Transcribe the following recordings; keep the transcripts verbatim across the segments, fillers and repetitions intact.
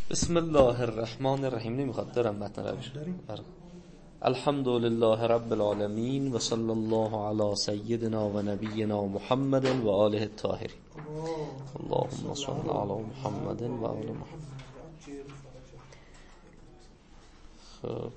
بسم الله الرحمن الرحیم. نمیخواد دارم متن روش. الحمد لله رب العالمین و صلی الله علی سیدنا و نبینا محمد و آله الطاهرین. اللهم صل علی محمد و آل محمد. خب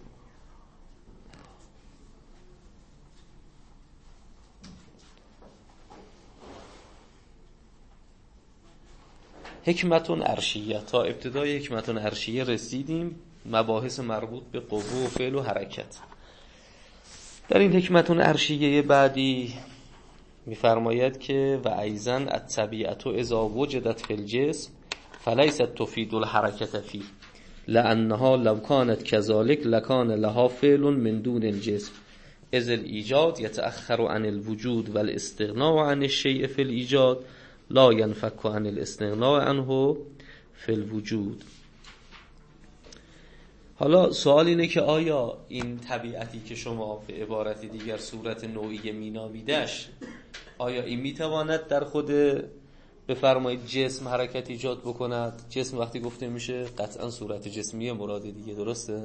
حکمتون عرشیه. تا ابتدای حکمتون عرشیه رسیدیم، مباحث مربوط به قوه و فعل و حرکت. در این حکمتون عرشیه بعدی میفرماید که و ایضا الطبیعة اذا وجدت فی الجسم فلیست تفید الحرکت فیه لانها لو كانت كذلك لكان لها فعل من دون الجسم اذ الایجاد یتأخر عن الوجود والاستغناء عن الشیء فی الایجاد لا ينفك عن الاستغناء عنه فی الوجود. حالا سوال اینه که آیا این طبیعتی که شما به عبارت دیگر صورت نوعی مینامیدش، آیا این میتواند در خود بفرمایید جسم حرکت ایجاد بکند؟ جسم وقتی گفته میشه قطعا صورت جسمی مراد دیگه، درسته؟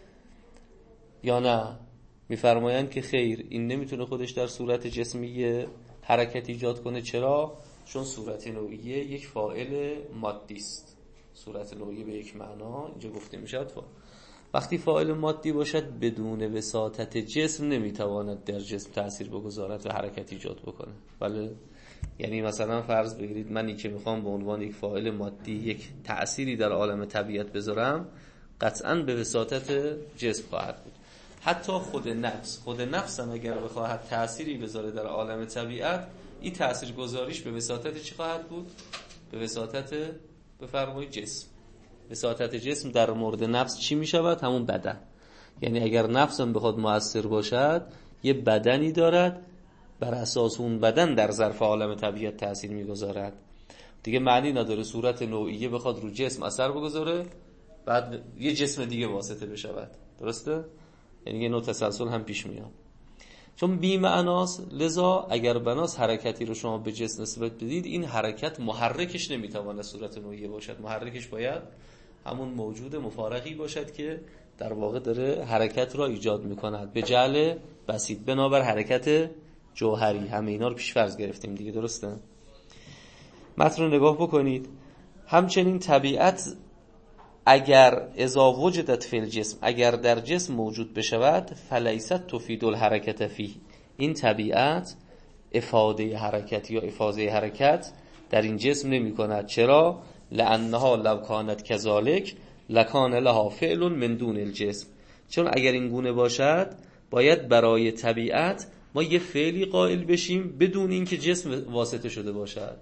یا نه میفرمایند که خیر، این نمیتونه خودش در صورت جسمی حرکت ایجاد کنه. چرا؟ چون صورت نوعیه یک فاعل مادی است. صورت نوعیه به یک معنا اینجا گفته میشد وقتی فاعل مادی باشد بدون وساطت جسم نمیتواند در جسم تأثیر بگذارد و حرکت ایجاد بکنه. بله، یعنی مثلا فرض بگیرید منی که میخوام به عنوان یک فاعل مادی یک تأثیری در عالم طبیعت بذارم، قطعا به وساطت جسم خواهد بود. حتی خود نفس خود نفس هم اگر بخواهد تأثیری بذاره در عالم طبیعت، این تأثیر گذاریش به وساطت چی خواهد بود؟ به وساطت بفرمایید جسم. وساطت جسم در مورد نفس چی می شود؟ همون بدن. یعنی اگر نفس هم بخواد مؤثر باشد، یه بدنی دارد، بر اساس اون بدن در ظرف عالم طبیعت تأثیر می گذارد. دیگه معنی نداره صورت نوعیه بخواد رو جسم اثر بگذاره بعد یه جسم دیگه واسطه بشود، درسته؟ یعنی یه نوع تسلسل هم پیش میاد، چون بی معناست. لذا اگر بناس حرکتی رو شما به جسم نسبت بدید، این حرکت محرکش نمیتواند صورت نوعیه باشد. محرکش باید همون موجود مفارقی باشد که در واقع داره حرکت را ایجاد میکند به جعل بسیط، بنابر حرکت جوهری. همه اینا رو پیش فرض گرفتیم دیگه، درسته؟ متن رو نگاه بکنید. همچنین طبیعت اگر اذا وجدت فی الجسم، اگر در جسم موجود بشود، فلیست تفید الحرکت فیه، این طبیعت افاده حرکت یا افاضه حرکت در این جسم نمی کند. چرا؟ لانها لو کانت کذالک لکان لها فعل من دون الجسم، چون اگر این گونه باشد باید برای طبیعت ما یه فعلی قائل بشیم بدون اینکه جسم واسطه شده باشد.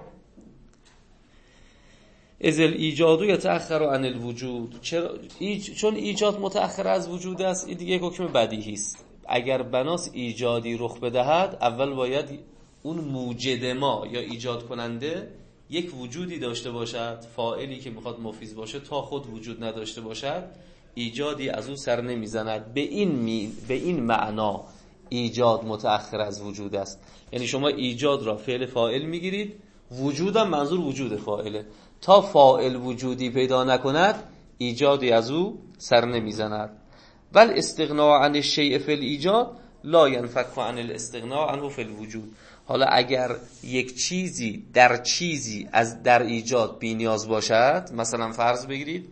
از الایجاد یتأخر عن الوجود، چرا؟ ایج... چون ایجاد متأخر از وجود است. این دیگه حکم بدیهی است. اگر بناس ایجادی رخ بدهد، اول باید اون موجد ما یا ایجاد کننده یک وجودی داشته باشد، فاعلی که میخواد مفیض باشه. تا خود وجود نداشته باشد ایجادی از او سر نمیزند. به این می... به این معنا ایجاد متأخر از وجود است. یعنی شما ایجاد را فعل فاعل میگیرید، وجودم منظور وجود فاعله. تا فاعل وجودی پیدا نکند ایجادی از او سر نمیزند. بل استغناء عن الشیء فی الایجاد لا ينفك عن الاستغناء عنه فی الوجود. حالا اگر یک چیزی در چیزی از در ایجاد بی نیاز باشد، مثلا فرض بگیرید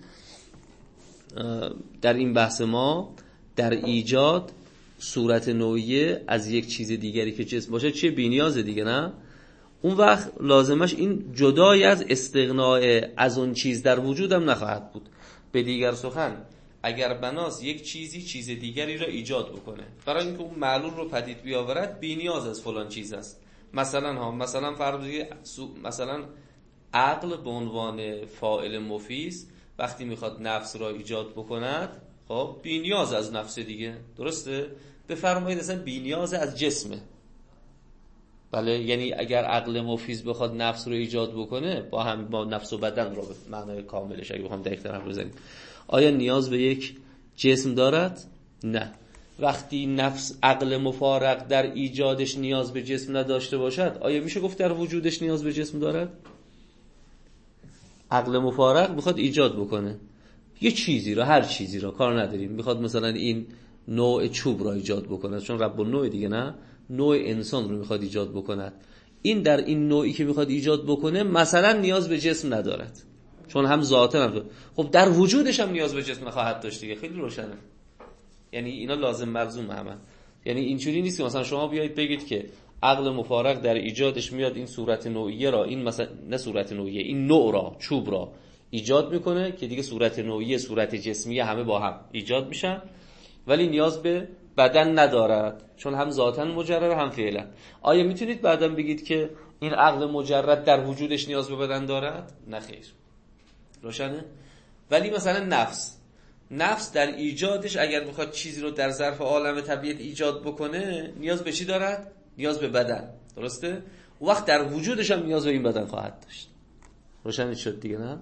در این بحث ما در ایجاد صورت نوعیه از یک چیز دیگری که جسم باشه چه بی نیازه دیگه، نه؟ اون وقت لازمش این جدای از استغناء از اون چیز در وجودم نخواهد بود. به دیگر سخن اگر بناس یک چیزی چیز دیگری را ایجاد بکنه برای اینکه اون معلول رو پدید بیاورد، بی نیاز از فلان چیز است. مثلا ها مثلا فرض مثلا عقل به عنوان فاعل مفیض وقتی میخواد نفس را ایجاد بکند، خب بی نیاز از نفس دیگه، درسته؟ بفرمایید اصلا بی نیاز از جسمه. بله، یعنی اگر عقل مفیض بخواد نفس رو ایجاد بکنه، با هم با نفس و بدن رو به معنای کاملش اگه بخوام دقیق تر بزنیم، آیا نیاز به یک جسم دارد؟ نه. وقتی نفس عقل مفارق در ایجادش نیاز به جسم نداشته باشد، آیا میشه گفت در وجودش نیاز به جسم دارد؟ عقل مفارق میخواد ایجاد بکنه یه چیزی را، هر چیزی را، کار نداریم، میخواد مثلا این نوع چوب را ایجاد بکنه، چون رب النوع دیگه، نه نوع انسان رو میخواد ایجاد بکنه. این در این نوعی که میخواد ایجاد بکنه مثلا نیاز به جسم ندارد، چون هم ذاتا هم خب در وجودش هم نیاز به جسم نخواهد داشت دیگه. خیلی روشنه. یعنی اینا لازم ملزوم همه. یعنی اینجوری نیست که مثلا شما بیایید بگید که عقل مفارق در ایجادش میاد این صورت نوعیه را، این مثلا نه صورت نوعیه، این نوع را، چوب را ایجاد میکنه که دیگه صورت نوعیه، صورت جسمیه همه با هم ایجاد میشن، ولی نیاز به بدن ندارد، چون هم ذاتاً مجرد هم فعلا. آیا میتونید بعداً بگید که این عقل مجرد در وجودش نیاز به بدن دارد؟ نه خیر. روشنه؟ ولی مثلا نفس نفس در ایجادش اگر میخواد چیزی رو در ظرف عالم طبیعت ایجاد بکنه نیاز به چی دارد؟ نیاز به بدن. درسته؟ اون وقت در وجودش هم نیاز به این بدن خواهد داشت. روشن شد دیگه، نه؟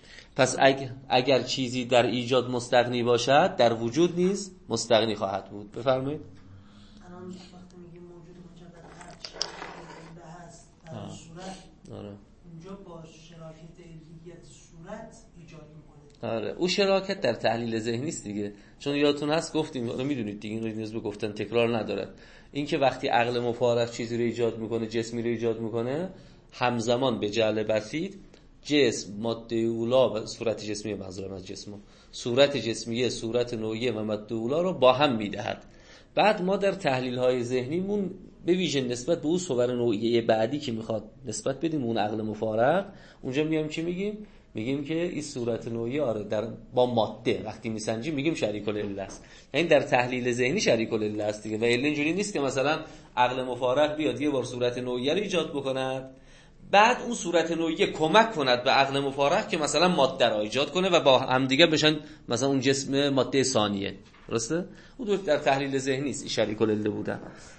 پس اگر, اگر چیزی در ایجاد مستغنی باشد، در وجود نیز مستغنی خواهد بود. بفرمایید. الان وقتی میگیم موجود مجرد هر چیزی هست در صورت، آره، اونجا با شراکت علیت صورت ایجاد میکنه. آره، او شراکت در تحلیل ذهنی است دیگه، چون یادتون هست گفتیم، حالا میدونید دیگه، این رو نیاز به گفتن تکرار ندارد. این که وقتی عقل مفارق چیزی رو ایجاد میکنه، جسمی رو ایجاد میکنه، همزمان به جعل بسیط جسم، ماده اولا و صورت جسمی، منظورم از جسم، صورت جسمیه، صورت نوعیه و ماده اولا رو با هم میدهد. بعد ما در تحلیل های ذهنیمون به ویژه نسبت به اون صور نوعیه بعدی که میخواد نسبت بدیم اون عقل مفارق، اونجا میام چی میگیم؟ میگیم که این صورت نوعیه آره در با ماده وقتی میسنجیم میگیم شریک العله است. یعنی در تحلیل ذهنی شریک العله است دیگه. و الا اینجوری نیست که مثلا عقل مفارق بیاد یه بار صورت نوعیه رو ایجاد بکند، بعد اون صورت نوعیه کمک کند به عقل مفارق که مثلا ماده را ایجاد کنه و با هم دیگه بشن مثلا اون جسم ماده ثانیه. درسته؟ اون در تحلیل ذهنی است شریک العله بودن.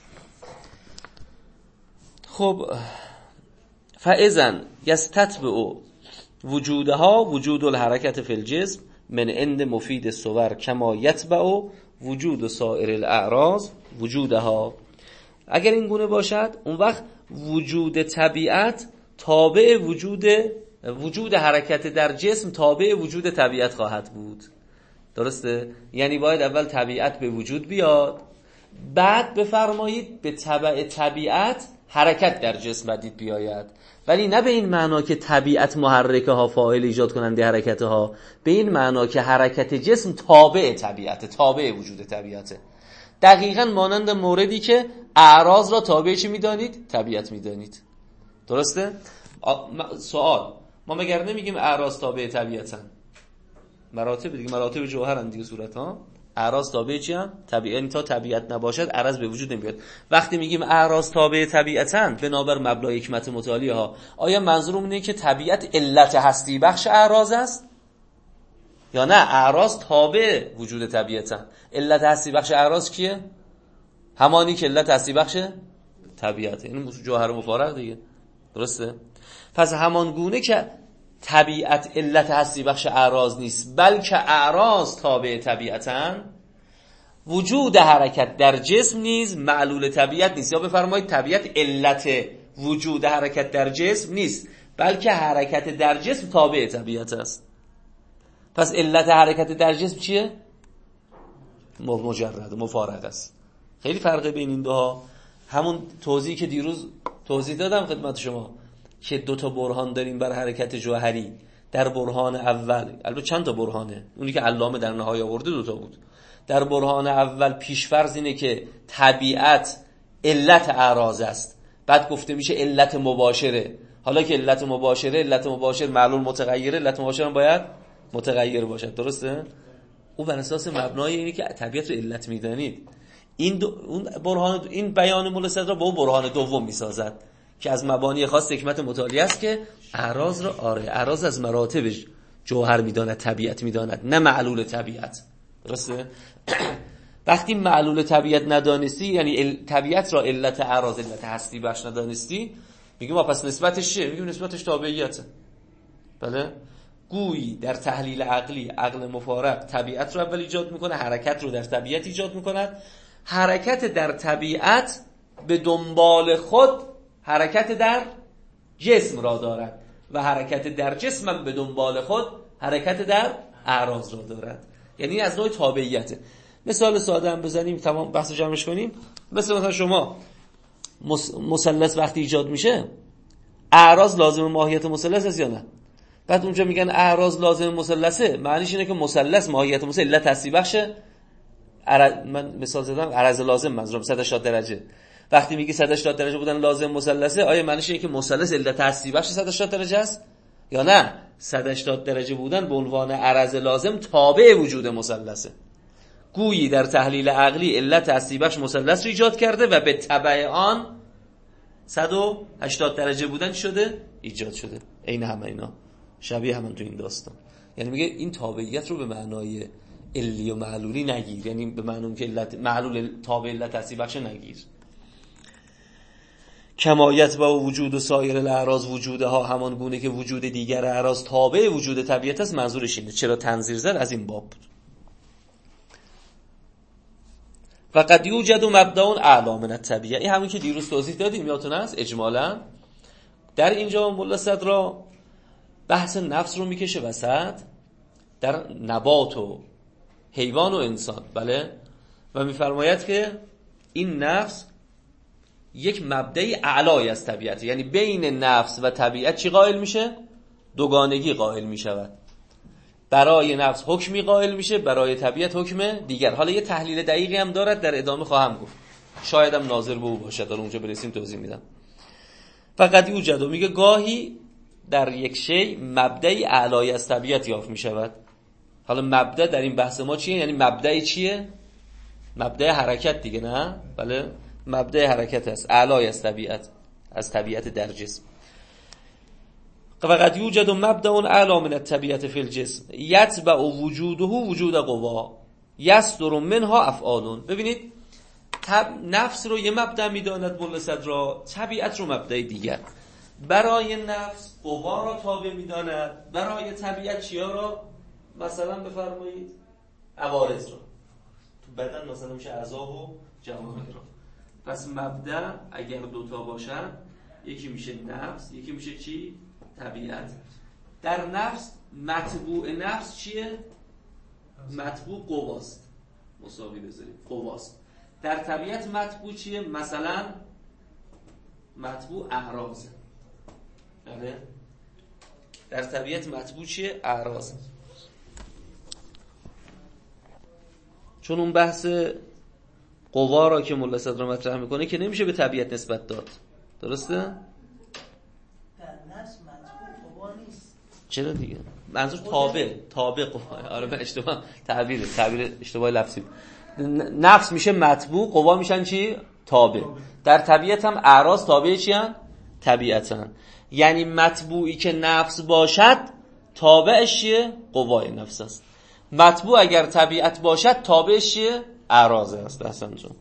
خب فاذا یستتبع وجودها وجود الحرکت فی الجسم من عند مفید الصور کما یتبع وجود سایر الاعراض وجودها. اگر این گونه باشد، اون وقت وجود طبیعت تابع وجود وجود حرکت در جسم تابع وجود طبیعت خواهد بود. درسته؟ یعنی باید اول طبیعت به وجود بیاد، بعد بفرمایید به تبع طبیعت حرکت در جسم بدید بیاید. ولی نه به این معنا که طبیعت محرکه ها فاعل ایجاد کننده حرکت ها، به این معنا که حرکت جسم تابع طبیعت، تابع وجود طبیعته. دقیقاً مانند موردی که اعراض را تابع چی میدانید؟ طبیعت میدانید. درسته؟ سوال، ما مگر نمیگیم اعراض تابع طبیعتن؟ مراتب دیگه، مراتب جوهرن دیگه صورت ها. اعراض تابع چی هم؟ طبیعت. تا طبیعت نباشد عرض به وجود نمیاد. وقتی میگیم اعراض تابع طبیعتن بنابر مبلغ حکمت متعالیه ها، آیا منظورمون اینه که طبیعت علت هستی بخش اعراض است یا نه اعراض تابع وجود طبیعتن؟ علت هستی بخش اعراض کیه؟ همانی که علت هستی بخش طبیعته. این جوهر مفارق دیگه. درسته؟ پس همان گونه که طبیعت علت هستی بخش اعراض نیست بلکه اعراض تابع طبیعتن، وجود حرکت در جسم نیز معلول طبیعت نیست. یا بفرمایید طبیعت علت وجود حرکت در جسم نیست بلکه حرکت در جسم تابع طبیعت است. پس علت حرکت در جسم چیه؟ مجرد، مفارق است. خیلی فرقه بین این دوها. همون توضیحی که دیروز توضیح دادم خدمت شما که دو تا برهان داریم بر حرکت جوهری. در برهان اول، البته چند تا برهانه، اونی که علامه در نهایت آورده دو تا بود. در برهان اول پیشفرض اینه که طبیعت علت اعراض است، بعد گفته میشه علت مباشره. حالا که علت مباشره، علت مباشر معلول متغیره، علت مباشر هم باید متغیر باشد. درسته؟ او بر اساس مبنای اینه که طبیعت رو علت میدانید. این دو، اون برهان، این بیان مولا صدرا با اون برهان دوم میسازد که از مبانی خاص حکمت متعالیه است که اعراض را آره اعراض از مراتب جوهر میداند، طبیعت میداند، نه معلول طبیعت. درسته؟ وقتی معلول طبیعت ندانستی، یعنی طبیعت را علت اعراض، علت هستی بخش ندانستی، میگیم ما پس نسبتش چیه؟ میگیم نسبتش تابعیته. بله؟ گویی در تحلیل عقلی عقل مفارق طبیعت رو اول ایجاد میکنه، حرکت رو در طبیعت ایجاد میکند، حرکت در طبیعت به دنبال خود حرکت در جسم را دارد و حرکت در جسم هم به دنبال خود حرکت در اعراض را دارد. یعنی از نوع تابعیته. مثال ساده هم بزنیم تمام بحث جمعش کنیم. مثل مثلا شما مثلث وقتی ایجاد میشه اعراض لازم ماهیت مثلث است یا نه؟ بعد اونجا میگن اعراض لازم مثلثه، معنیش اینه که مثلث ماهیت مثلث علت هستی بخشه. عرض... من مثال زدم عرض لازم منظورم صد و هشتاد درجه. وقتی میگی صد و هشتاد درجه بودن لازم مثلثه، آیا معنیش اینه که مثلث علت هستی بخش صد و هشتاد درجه است یا نه؟ صد و هشتاد درجه بودن به عنوان عرض لازم تابع وجود مثلثه. گویی در تحلیل عقلی علت هستی بخش مثلث رو ایجاد کرده و به تبع آن صد و هشتاد درجه بودن شده ایجاد شده. عین همه اینا شبیه همون تو این داستان. یعنی میگه این تابعیت رو به معنای علی و معلولی نگیر، یعنی به معنی که علت معلول تابع علت هستی بخش نگیر. کمایت با وجود و سایر الاعراض وجودها همان گونه که وجود دیگر اعراض تابع وجود طبیعت است. منظورش اینه. چرا تنظیر زد از این باب بود. و قد یوجد مبدأ اعلی من الطبیعه، این همون که دیروز توضیح دادیم یادتون است اجمالا. در اینجا مولا صدرا بحث نفس رو میکشه وسط در نبات و حیوان و انسان، بله، و میفرماید که این نفس یک مبدأ اعلای از طبیعت، یعنی بین نفس و طبیعت چی قائل میشه؟ دوگانگی قائل میشود. برای نفس حکمی قائل میشه، برای طبیعت حکم دیگر. حالا یه تحلیل دقیقی هم دارد، در ادامه خواهم گفت، شاید هم ناظر به او باشه، در اونجا برسیم توضیح میدم. فقط یوجد، میگه گاهی در یک شی مبدأ اعلای از طبیعت یافت میشود. حالا مبدأ در این بحث ما چیه؟ یعنی مبدأ چیه؟ مبدأ حرکت دیگه، نه؟ بله، مبدأ حرکت است، اعلای از طبیعت، از طبیعت در جسم. فقط یوجد مبدأ اعلی من الطبیعت فی الجسم یتبع وجوده وجود قوا یصدر منها افعال. ببینید نفس رو یه مبدأ میداند مولا صدرا، طبیعت رو مبدأ دیگر. برای نفس قوا را تابع میداند، برای طبیعت چیا را؟ مثلا بفرمایید عوارض را. تو بدن مثلا میشه اعضا و جوارح را. پس مبدأ اگر دوتا باشن یکی میشه نفس، یکی میشه چی؟ طبیعت. در نفس مطبوع نفس چیه؟ مطبوع قواست، مساوی بذاریم قواست. در طبیعت مطبوع چیه؟ مثلا مطبوع اعراض. بله، در طبیعت مطبوع چیه؟ اعراض. چون اون بحث قوا را که مولا صدرا مطرح میکنه که نمیشه به طبیعت نسبت داد، درسته؟ در نفس مطبوع قوا نیست. چرا دیگه؟ منظور تابع، تابع قوا. آره من اشتباه تعبیر تعبیر اشتباه لفظی. نفس میشه مطبوع، قوا میشن چی؟ تابع. در طبیعت هم اعراض تابع چی ان؟ طبیعتن. یعنی مطبوعی که نفس باشد تابعش چیه؟ قوای نفس است. مطبوع اگر طبیعت باشد تابعش چیه؟ اعراض است. حسن جون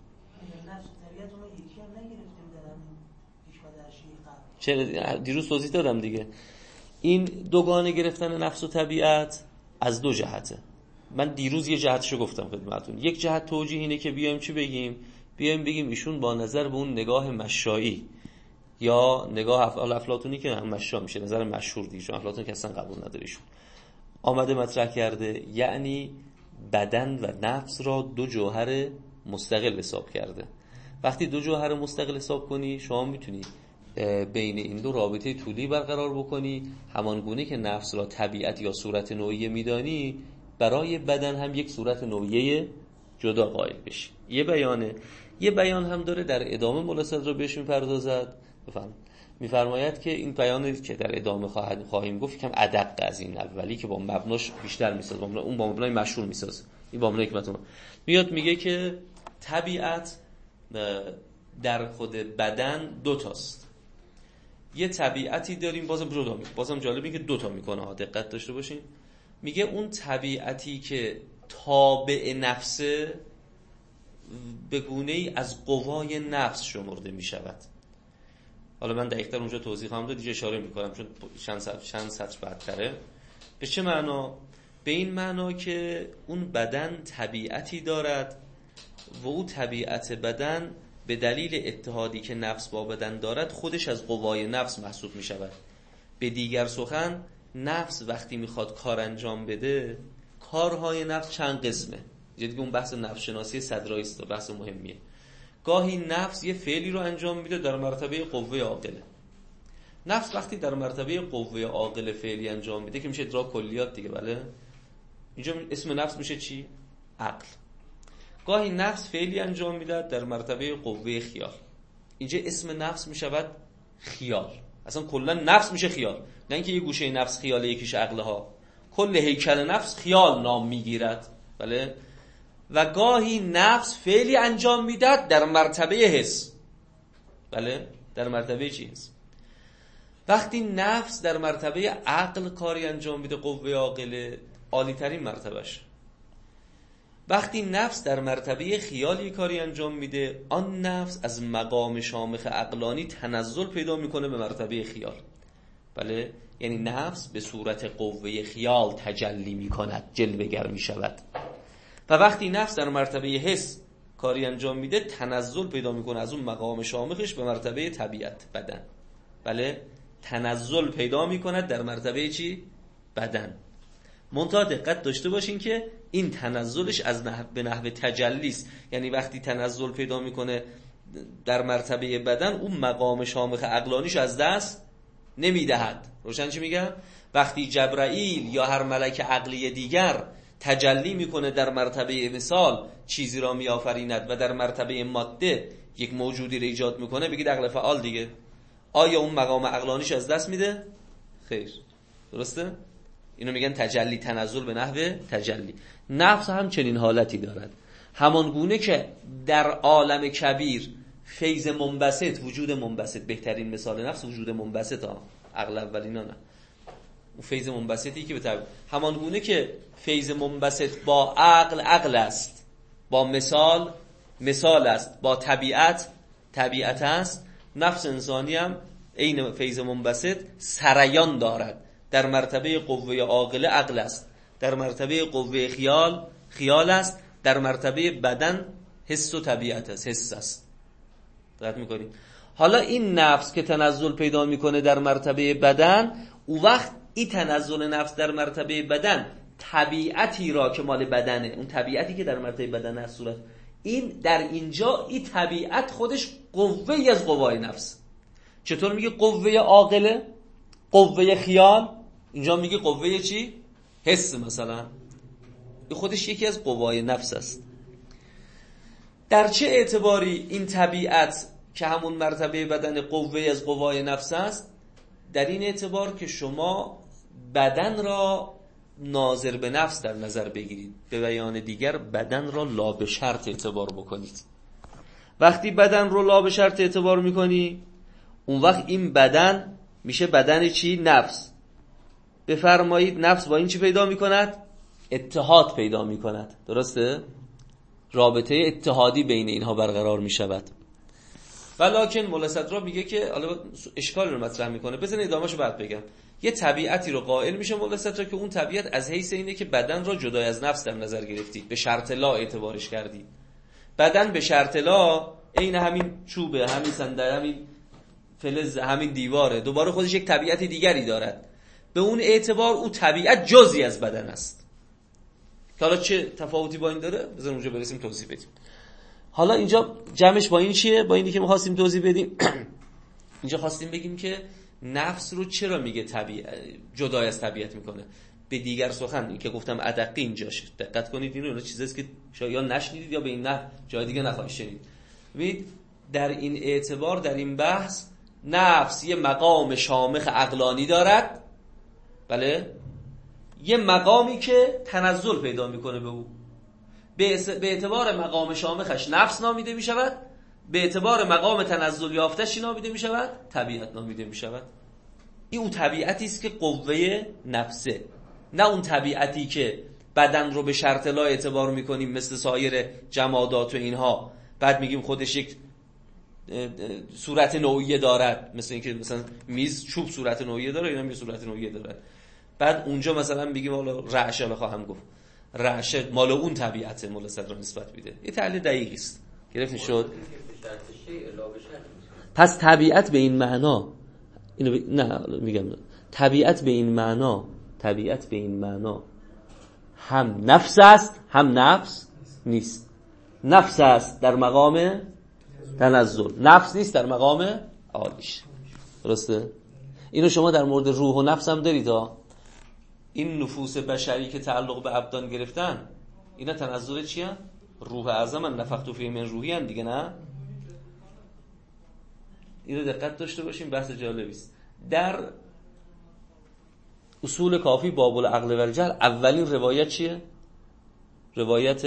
چرا دیروز توضیح دادم دیگه. این دوگانه گرفتن نفس و طبیعت از دو جهته. من دیروز یه جهتشو گفتم خدمتتون. یک جهت توجیه اینه که بیایم چی بگیم؟ بیایم بگیم ایشون با نظر به اون نگاه مشایی یا نگاه افعال افلاطونی که هم مشا میشه، نظر مشهور دیگه، چون افلاطون که اصلا قبول نداره ایشون، آمده مطرح کرده، یعنی بدن و نفس را دو جوهر مستقل حساب کرده. وقتی دو جوهر مستقل حساب کنی شما میتونی بین این دو رابطه طولی برقرار بکنی، همان گونه که نفس را طبیعت یا صورت نوعیه میدانی برای بدن هم یک صورت نوعیه جدا قائل بشی. یه بیانه. یه بیان هم داره در ادامه مولا صدرا بهش میپردازد. بفهم میفرماید که این بیانی که در ادامه خواهد خواهیم گفت کم ادق از این اولی که با مبناش بیشتر میسازه، اون با مبنای مشهور میسازه، این با مبنای حکمت میاد میگه که طبیعت در خود بدن دو تاست. یه طبیعتی داریم، بازم جدا میگه، بازم جالبه که دو تا میکنه ها، دقت داشته باشین. میگه اون طبیعتی که تابع نفسه به گونه‌ای از قوای نفس شمرده میشود. حالا من دقیق‌تر اونجا توضیح خواهم داد، دیگه اشاره میکنم چون چند سطر چند سطر بعدتره. به چه معنا؟ به این معنا که اون بدن طبیعتی دارد و او طبیعت بدن به دلیل اتحادی که نفس با بدن دارد خودش از قوای نفس محسوب می شود. به دیگر سخن نفس وقتی میخواد کار انجام بده، کارهای نفس چند قسمه. دیگه اون بحث نفس شناسی صدرایی است، بحث مهمیه. گاهی نفس یه فعلی رو انجام میده در مرتبه قوه عاقله. نفس وقتی در مرتبه قوه عاقله فعلی انجام میده که میشه ادراک کلیات دیگه، بله، اینجا اسم نفس میشه چی؟ عقل. گاهی نفس فعلی انجام میده در مرتبه قوه خیال، اینجا اسم نفس میشود خیال. اصلا کلا نفس میشه خیال، نه اینکه یه گوشه نفس خیاله یکیش عقله ها. کل هیکل نفس خیال نام میگیرد، بله. و گاهی نفس فعلی انجام میداد در مرتبه حس، بله، در مرتبه چی حس. وقتی نفس در مرتبه عقل کاری انجام میده، قوه عاقله عالی ترین مرتبهش. وقتی نفس در مرتبه خیالی کاری انجام میده، آن نفس از مقام شامخ عقلانی تنزل پیدا میکنه به مرتبه خیال، بله. یعنی نفس به صورت قوه خیال تجلی میکند، جلوه‌گر میشود. و وقتی نفس در مرتبه حس کاری انجام میده، تنزل پیدا میکنه از اون مقام شامخش به مرتبه طبیعت، بدن، بله. تنزل پیدا میکند در مرتبه چی؟ بدن. منتها دقت داشته باشین که این تنزلش از نحو به نحو تجلی است. یعنی وقتی تنزل پیدا میکنه در مرتبه بدن، اون مقام شامخ عقلانیش از دست نمیدهد. روشن چی میگم؟ وقتی جبرائیل یا هر ملک عقلی دیگر تجلی میکنه در مرتبه مثال، چیزی را میآفریند و در مرتبه ماده یک موجودی را ایجاد میکنه، بگید عقل فعال دیگه. آیا اون مقام عقلانیش از دست میده؟ خیر. درسته؟ اینو میگن تجلی، تنزل به نحو تجلی. نفس هم چنین حالتی دارد. همان گونه که در عالم کبیر فیض منبسط، وجود منبسط، بهترین مثال نفس وجود منبسط ها، عقل اولینا نه، اون فیض منبسطی که به طبع همان گونه که فیض منبسط با عقل عقل است، با مثال مثال است، با طبیعت طبیعت است، نفس انسانی هم عین فیض منبسط سریان دارد. در مرتبه قوه عاقله عقل است، در مرتبه قوه خیال خیال است، در مرتبه بدن حس و طبیعت است، حس است. دقت می‌کنید؟ حالا این نفس که تنزل پیدا میکنه در مرتبه بدن، او وقت این تنزل نفس در مرتبه بدن طبیعتی را که مال بدنه، اون طبیعتی که در مرتبه بدن است، صورت این در اینجا این طبیعت خودش قوه‌ای از قوای نفس. چطور میگه قوه عاقله، قوه خیال، اینجا میگه قوه چی؟ حس مثلا. این خودش یکی از قوای نفس است. در چه اعتباری این طبیعت که همون مرتبه بدن قوه از قوای نفس است؟ در این اعتبار که شما بدن را ناظر به نفس در نظر بگیرید، به بیان دیگر بدن را لا به شرط اعتبار بکنید. وقتی بدن رو لا به شرط اعتبار میکنی، اون وقت این بدن میشه بدن چی؟ نفس. بفرمایید نفس با این چی پیدا میکند؟ اتحاد پیدا میکند، درسته؟ رابطه اتحادی بین اینها برقرار میشود. ولکن مولا صدرا میگه که حالا اشکال رو مطرح میکنه، بزن ادامهشو بعد بگم. یه طبیعتی رو قائل میشه مولا صدرا که اون طبیعت از حیث اینه که بدن را جدای از نفس در نظر گرفتید، به شرط لا اعتبارش کردید. بدن به شرط لا عین همین چوبه، همین صندلی، همین فلز، همین دیواره، دوباره خودش یک طبیعت دیگری دارد. به اون اعتبار او طبیعت جزئی از بدن است. حالا چه تفاوتی با این داره؟ بذار اونجا برسیم توضیح بدیم. حالا اینجا جمعش با این چیه؟ با اینی که ما خواستیم توضیح بدیم. اینجا خواستیم بگیم که نفس رو چرا میگه طبیعت جدای از طبیعت میکنه. به دیگر سخن این که گفتم ادقی اینجاش دقت کنید، اینو اینا چیزاست که شاید یا نشنیدید یا به این نه جای دیگه نخواهید شنید. ببینید در این اعتبار، در این بحث، نفس یه مقام شامخ عقلانی دارد، بله، یه مقامی که تنزل پیدا میکنه به او. به اعتبار مقام شامخش نفس نامیده میشود، به اعتبار مقام تنزل یافتش نامیده میشود، طبیعت نامیده میشود. این اون طبیعتی است که قوه نفسه، نه اون طبیعتی که بدن رو به شرط لا اعتبار میکنیم مثل سایر جمادات و اینها، بعد میگیم خودش یک صورت نوعیه دارد، مثل اینکه مثلا میز چوب صورت نوعیه داره، اینا هم یه صورت نوعیه داره. بعد اونجا مثلا میگیم حالا رعشه رو خواهم گفت، رعشه مال اون طبیعته، مولا صدر نسبت میده. این تحلیل دقیقی است. گرفت شد؟ پس طبیعت به این معنا اینو ب... نه میگم طبیعت به این معنا طبیعت به این معنا هم نفس است هم نفس نیست. نفس است در مقام تنزل، نفس نیست در مقام عالیش. درسته؟ اینو شما در مورد روح و نفس هم دارید ها. این نفوس بشری که تعلق به ابدان گرفتن اینا تنزل چیه؟ روح اعظم نفخت فیه من روحی هم دیگه، نه؟ اینو دقت داشته باشیم، بحث جالبی است. در اصول کافی باب العقل و الجهل اولین روایت چیه؟ روایت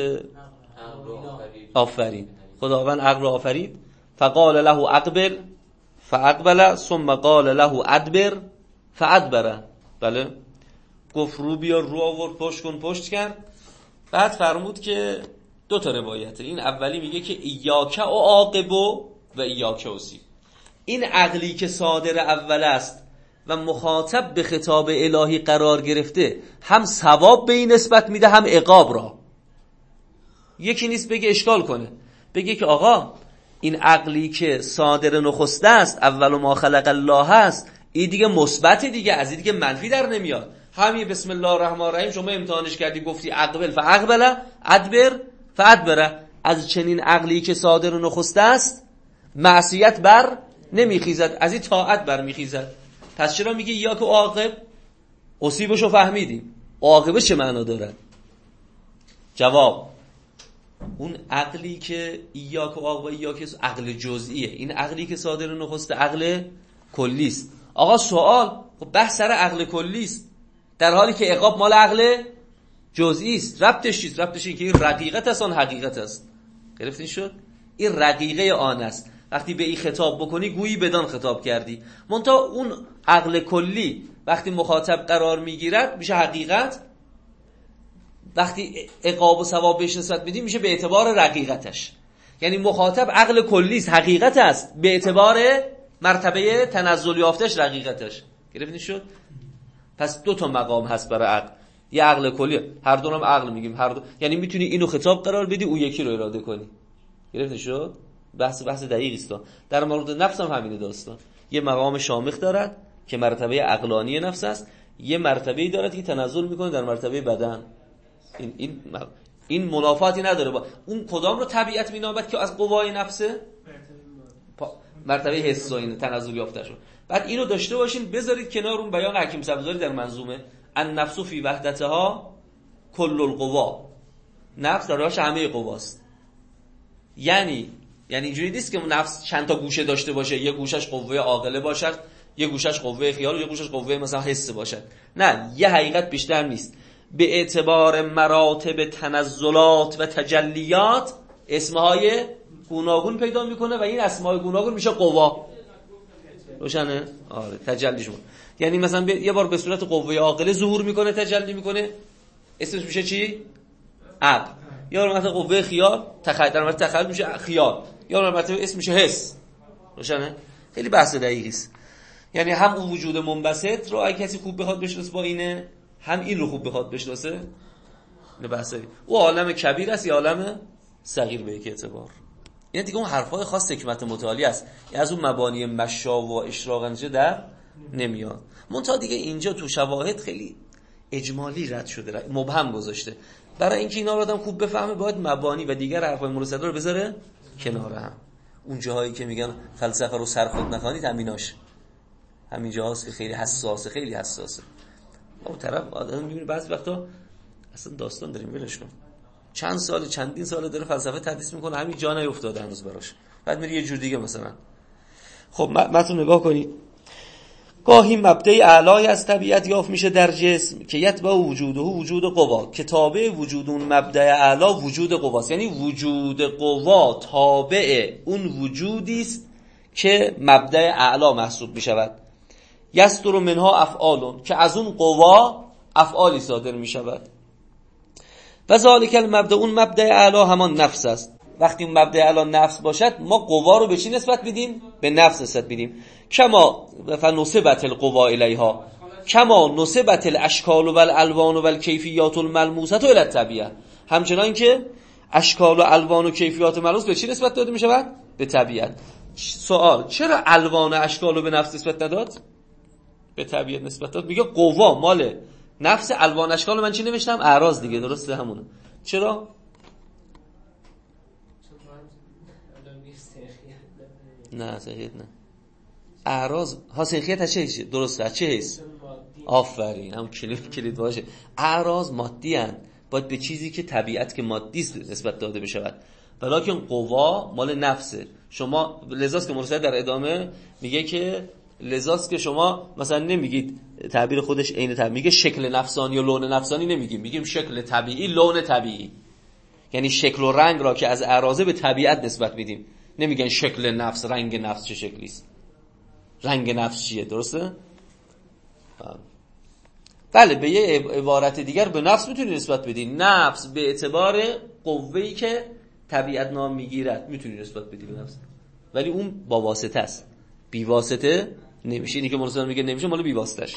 آفرین. خداوند عقل رو آفرید، فقال له اقبل فاقبل ثم قال له ادبر فادبر. بله، گفت رو بیا، رو آورد، پشت کن، پشت کرد. بعد فرمود که دو تا روایته. این اولی میگه که ایاک و عاقبو و ایاک و سی. این عقلی که صادر اول است و مخاطب به خطاب الهی قرار گرفته، هم ثواب به این نسبت میده هم عقاب را. یکی نیست بگه اشکال کنه، بگه که آقا این عقلی که صادر نخسته است، اول ما خلق الله است، این دیگه مثبت دیگه، از این دیگه منفی در نمیاد. همین بسم الله الرحمن الرحیم شما امتحانش کردی، گفتی اقبل فاقبل ادبر فادبر. از چنین عقلی که صادر نخسته است معصیت بر نمیخیزد، از این طاعت بر میخیزد. پس چرا میگه یا که عاقب؟ اصیبشو فهمیدیم، عاقبه چه معنا داره؟ جواب: اون عقلی که ایاک و عاقب ایاک عقل جزئیه، این عقلی که صادر نخسته عقل کلی است. آقا سوال، خب بحث سر عقل کلی است در حالی که عقاب مال عقل جزئی است. ربطش چیست؟ ربطش این که این رقیقت است، آن حقیقت است. گرفتین شد؟ این رقیقه آن است. وقتی به این خطاب بکنی گویی بدان خطاب کردی. منتها اون عقل کلی وقتی مخاطب قرار میگیرد میشه حقیقت، وقتی عقاب و ثواب بهش نسبت میدی میشه به اعتبار رقیقتش. یعنی مخاطب عقل کلی است، حقیقت است، به اعتبار مرتبه تنزل یافتش رقیقتش. گرفتین شد؟ پس دو تا مقام هست برای عقل. یه عقل کلی، هر دو هم عقل میگیم، هر دو، یعنی میتونی اینو خطاب قرار بدی، او یکی رو اراده کنی. گرفتین شد؟ بحث بحث دقیقی است. در مورد نفس هم همینه داستان. یه مقام شامخ دارد که مرتبه عقلانی نفس است، یه مرتبه‌ای دارد که تنزل میکنه در مرتبه بدن. این این این منافاتی نداره با اون کدام رو طبیعت مینامد که از قوای نفسه، مرتبه حس و این تنزل یافته شد. بعد اینو داشته باشین، بذارید کنار اون بیان حکیم سبزواری در منظومه النفس فی وحدتها کل القوا. نفس در راش همه قواست. یعنی یعنی اینجوری نیست که نفس چند تا گوشه داشته باشه، یه گوشش قوه عاقله باشد، یه گوشش قوه خیال، یه گوشش قوه مثلا حس باشد. نه، یه حقیقت بیشتر نیست. به اعتبار مراتب تنزلات و تجلیات اسمهای گوناگون پیدا میکنه و این اسمهای گوناگون میشه قوا. روشنه؟ آره، تجلیش میکنه. یعنی مثلا یه بار به صورت قوه عاقله ظهور میکنه، تجلی میکنه، اسمش میشه چی؟ عقل. یا مثلا قوه خیال، تخیل، در مورد تخیل میشه خیال. یا مثلا اسم میشه حس. روشنه؟ خیلی بحث دقیقی است. یعنی هم اون وجود منبسط رو اگه کسی خوب بخواد بشناسه با اینه، هم این رو خوب بخواد بشناسه، نه بحثی. او عالم کبیر است یا عالم صغیر به یک اعتبار. یعنی دیگه اون حرفای خاص حکمت متعالی است، یعنی از اون مبانی مشا و اشراق نجه در نمیاد. منتها دیگه اینجا تو شواهد خیلی اجمالی رد شده، مبهم گذاشته. برای اینکه اینا رو آدم خوب بفهمه باید مبانی و دیگر حرفای مرسله رو بذاره کنار هم. اون جاهایی که میگن فلسفه رو سر خود نخوانید، همیناش همین جاهاست که خیلی حساسه، خیلی حساسه. اون طرف آدم میبینه بعضی وقتا اصلا داستان داریم ولش کن، چند سال چندین سال داره فلسفه تدریس میکنه، همین جا نیافتاده هنوز براش، بعد میره یه جور دیگه مثلا. خب متن نگاه کنید. گاهی مبدأ اعلای از طبیعت یافت میشه در جسم که یتبع وجوده وجود قوا، که تابع وجود اون مبدأ اعلا وجود قواست. یعنی وجود قوا تابع اون وجودی است که مبدأ اعلا محسوب میشود. یصدر منها افعال، که از اون قوا افعالی صادر میشود. و ذالک المبدأ، اون مبدأ اعلا همان نفس است. وقتی اون مبدأ اعلا نفس باشد، ما قوا رو به چی نسبت میدیم؟ به نفس نسبت میدیم. کما فنصبت القوا الیها، کما نصبت الاشکال و الالوان و الکیفیات الملموسه الی الطبیعه، همچنان که اشکال و الوان و کیفیات ملموس به چی نسبت داده میشود؟ به طبیعت. سوال: چرا الوان و اشکال رو به نفس نسبت نداد؟ به طبیعت نسبت داد، میگه قوا مال نفس الوان اشکال. من چی نوشتم؟ اعراض دیگه، درسته همونه. چرا؟ نه سنخیت نه، اعراض ها سنخیت ها چه هیچه؟ درسته چه هیست؟ آفرین، هم کلید کلید باشه. اعراض مادی هن، باید به چیزی که طبیعت که مادی است نسبت داده بشود، ولیکن قوا مال نفسه. شما لذاست که مرسل در ادامه میگه که لذاست که شما مثلا نمیگید تعبیر خودش عین تعبیر، میگه شکل نفسانی و لون نفسانی نمیگیم، میگیم شکل طبیعی لون طبیعی، یعنی شکل و رنگ را که از اعراضه به طبیعت نسبت میدیم. نمیگن شکل نفس، رنگ نفس چه شکلی است، رنگ نفس چیه، درسته؟ بله به یه عبارت دیگر به نفس میتونی نسبت بدی، نفس به اعتبار قوه‌ای که طبیعت نام میگیرد میتونی نسبت بدی به نفس، ولی اون با واسطه است، بی واسطه نمیشه. اینی که مرسل میگه نمیشه مال بی واسطه‌اش.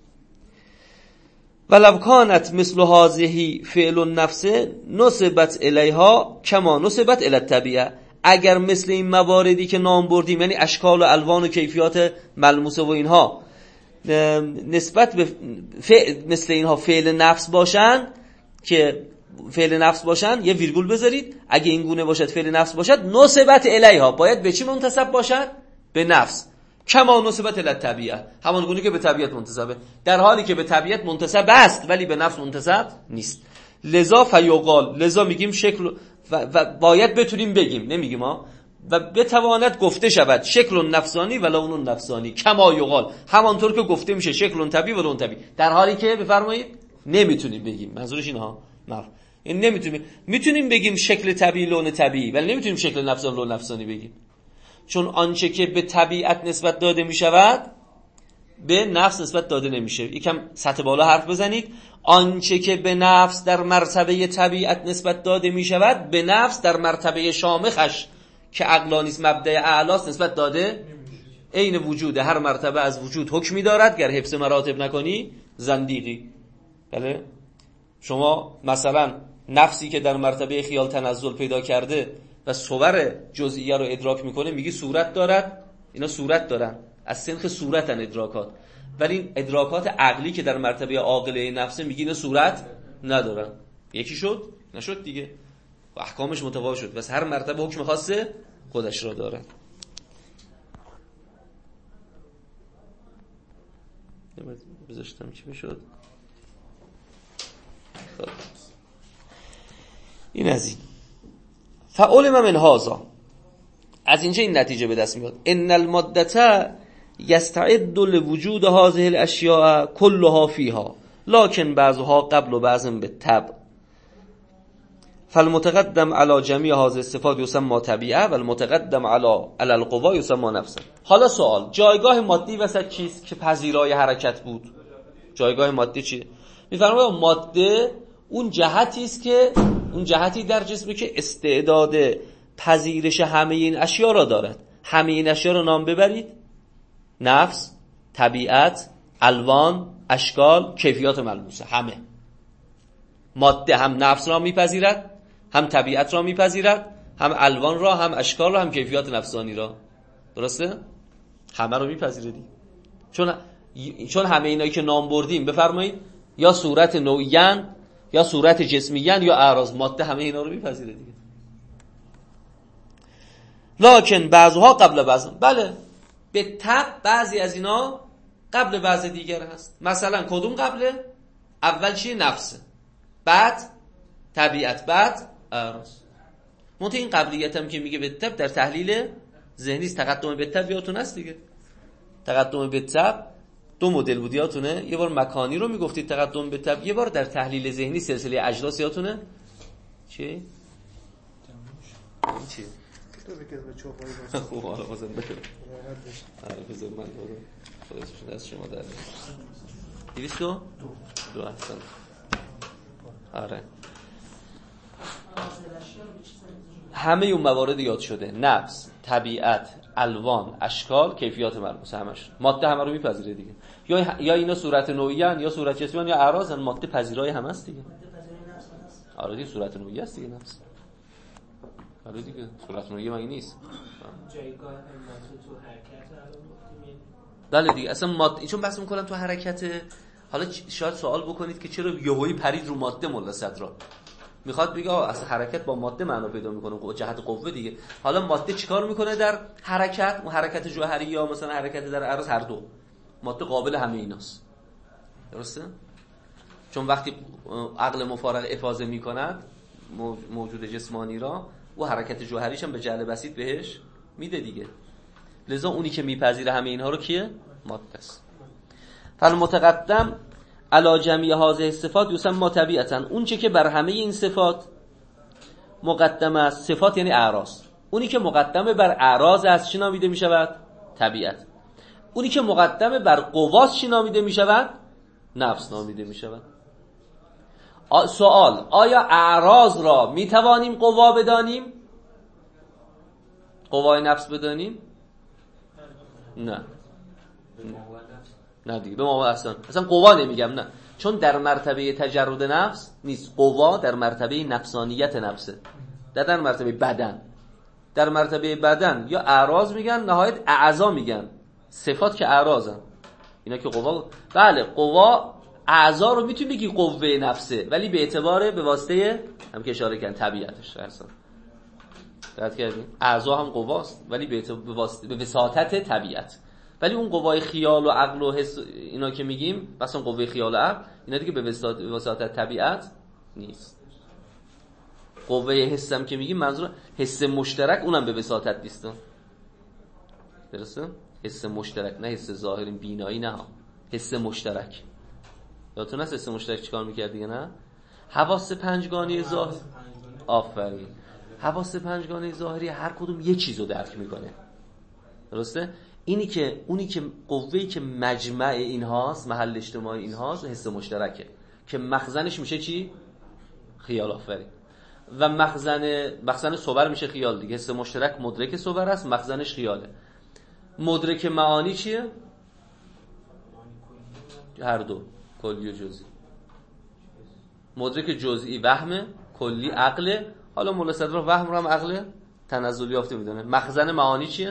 ولو کانت مثل هذه فعل النفس نسبت الیها کما نسبت الی الطبیعه، اگر مثل این مواردی که نام بردیم، یعنی اشکال و الوان و کیفیات ملموسه و اینها نسبت به فعل، مثل اینها فعل نفس باشن، که فعل نفس باشن یه ویرگول بذارید، اگه این گونه باشد فعل نفس باشد نسبت الیها باید به چی منتسب باشد؟ به نفس. کما نسبت الی الطبیعه، همان گونه که به طبیعت منتسبه، در حالی که به طبیعت منتسب است ولی به نفس منتسب نیست. لذا فیقال، لذا میگیم شکل و, و باید بتونیم بگیم، نمیگیم ها، و بتواند گفته شود شکل نفسانی و لون نفسانی کما یقال، همانطور که گفته میشه شکل طبیعی و لون طبیعی، در حالی که بفرمایید نمیتونیم بگیم. منظورش اینه ها، نه این نمیتونیم، میتونیم بگیم شکل طبیعی لون طبیعی، ولی نمیتونیم شکل نفسانی لون نفسانی بگیم، چون آنچه که به طبیعت نسبت داده میشود به نفس نسبت داده نمیشه. یکم سطح بالا حرف بزنید. آنچه که به نفس در مرتبه طبیعت نسبت داده میشود به نفس در مرتبه شامخش که عقلا نیست مبدأ اعلاست نسبت داده عین وجود. هر مرتبه از وجود حکمی دارد، گر حفظ مراتب نکنی زندیقی. بله شما مثلا نفسی که در مرتبه خیال تنزل پیدا کرده و صور جزئیه رو ادراک میکنه، میگی صورت دارد، اینا صورت دارن، از سنخ صورتن ادراکات، ولی ادراکات عقلی که در مرتبه عاقله نفسه میگی اینا صورت ندارن. یکی شد؟ نشد دیگه، و احکامش متفاوت شد، بس هر مرتبه حکم خاصه خودش را داره. بذاشتم چی بشد؟ خب این از این فعلم من هذا، از اینجا این نتیجه به دست میاد. ان المادة یستعد لوجود هذه الاشیاء كلها فيها لكن بعضها قبل و بعض بالطبع، فالمتقدم على جميع هذه الصفات يسمى طبيعه والمتقدم على على القوا يسمى نفسا. حالا سوال، جایگاه مادی وسط چیست که پذیرای حرکت بود؟ جایگاه مادی چیه؟ میفرماید ماده اون جهتی است که اون جهتی در جسمی که استعداد پذیرش همه این اشیا را دارد. همه این اشیا را نام ببرید: نفس، طبیعت، الوان، اشکال، کیفیات ملموسه. همه ماده هم نفس را میپذیرد، هم طبیعت را میپذیرد، هم الوان را، هم اشکال را، هم کیفیات نفسانی را. درسته؟ همه رو میپذیره دیگه. چون چون همه اینایی که نام بردیم بفرمایید یا صورت نوعیان یا صورت جسمیان یا اعراض، ماده همه اینا رو میپذیره دیگه. لکن بعضها قبل بعض، بله به طب بعضی از اینا قبل بعض دیگر هست. مثلا کدوم قبله؟ اول چیه؟ نفسه، بعد طبیعت، بعد اعراض. منتها این قبلیت هم که میگه به طب در تحلیل ذهنی است. تقدم به طب یادتون است دیگه. تقدم به طب دو مدل بود یادتونه، یه بار مکانی رو میگفتید تقدم به طب، یه بار در تحلیل ذهنی سلسله اجلاس یادتونه چی؟ چی؟ تو بگید به چوبای خوب حالا بازم بگم آره بذار من برو خودشون از شما در دویست دو؟ دو احسن. آره همه اون موارد یاد شده: نفس، طبیعت، الوان، اشکال، کیفیات ملموسه، همش ماده همه رو میپذیره دیگه. یا یا اینا صورت نوعیان یا صورت جسمیان یا اعراضن، ماده پذیرای هم هست دیگه. آره دیگه صورت نوعی است دیگه نفس. آره دیگه صورت نوعی مگه نیست؟ جایگاه علت تو حرکت الان گفتیم بله دیگه اصلا ماده، چون بحث میکنم تو حرکت. حالا شاید سوال بکنید که چرا یهویی پرید رو ماده ملا صدرا، میخواد بگه اصلا حرکت با ماده معنا پیدا میکنه، جهت قوه دیگه. حالا ماده چیکار میکنه در حرکت؟ اون حرکت جوهری یا مثلا حرکت در عرض، هر دو ماده قابل همه ایناست، درسته؟ چون وقتی عقل مفارق افاضه میکند موجود جسمانی را، و حرکت جوهریش هم به جعل بسیط بهش میده دیگه. لذا اونی که میپذیره همه اینها رو کیه؟ ماده است. فالمتقدم علی جمیع هذه الصفات یسمى طبیعتا، اون چه که بر همه این صفات مقدم است. صفات یعنی اعراض. اونی که مقدمه بر اعراض است چی نامیده میشود؟ طبیعت. اونی که مقدمه بر قواست چی نامیده میشود؟ نفس نامیده میشود. سوال: آیا اعراض را میتوانیم قوا بدانیم؟ قوای نفس بدانیم؟ نه نه دیگه، به ما اصلا اصلا قوا نمیگم، نه، چون در مرتبه تجرد نفس نیست. قوا در مرتبه نفسانیت نفسه، در, در مرتبه بدن. در مرتبه بدن یا اعراض میگن، نهایت اعضا میگن، صفات که اعراضن، اینا که قوا. بله قوا اعضا رو میتونی بگی قوه نفسه، ولی به اعتبار به واسطه هم که اشاره کردن طبیعتش اصلا درست کردیم، اعضا هم قواست ولی به به واسطه به وساطت طبیعت. ولی اون قوای خیال و عقل و حس اینا که میگیم، مثلا قوه خیال و عقل اینا دیگه به وساطت طبیعت نیست. قوه حس هم که میگیم منظور حس مشترک، اونم به وساطت نیست، درسته؟ حس مشترک، نه حس ظاهری بینایی، نه حس مشترک. یادتون هست حس مشترک چیکار میکرد دیگه؟ نه حواس پنجگانه ظاهر، آفرین، حواس پنجگانه ظاهری هر کدوم یه چیزو درک میکنه، درسته؟ اینی که اونی که قوه‌ای که مجمع اینهاست، محل اجتماع اینهاست، حس مشترکه که مخزنش میشه چی؟ خیال. آفرین. و مخزن مخزن صور میشه خیال دیگه. حس مشترک مدرک صور است، مخزنش خیاله. مدرک معانی چیه؟ هر دو، کلی و جزئی. مدرک جزئی وهمه، کلی عقله. حالا مولا صدرا وهم رو هم عقل تنزلی یافته میدونه. مخزن معانی چیه؟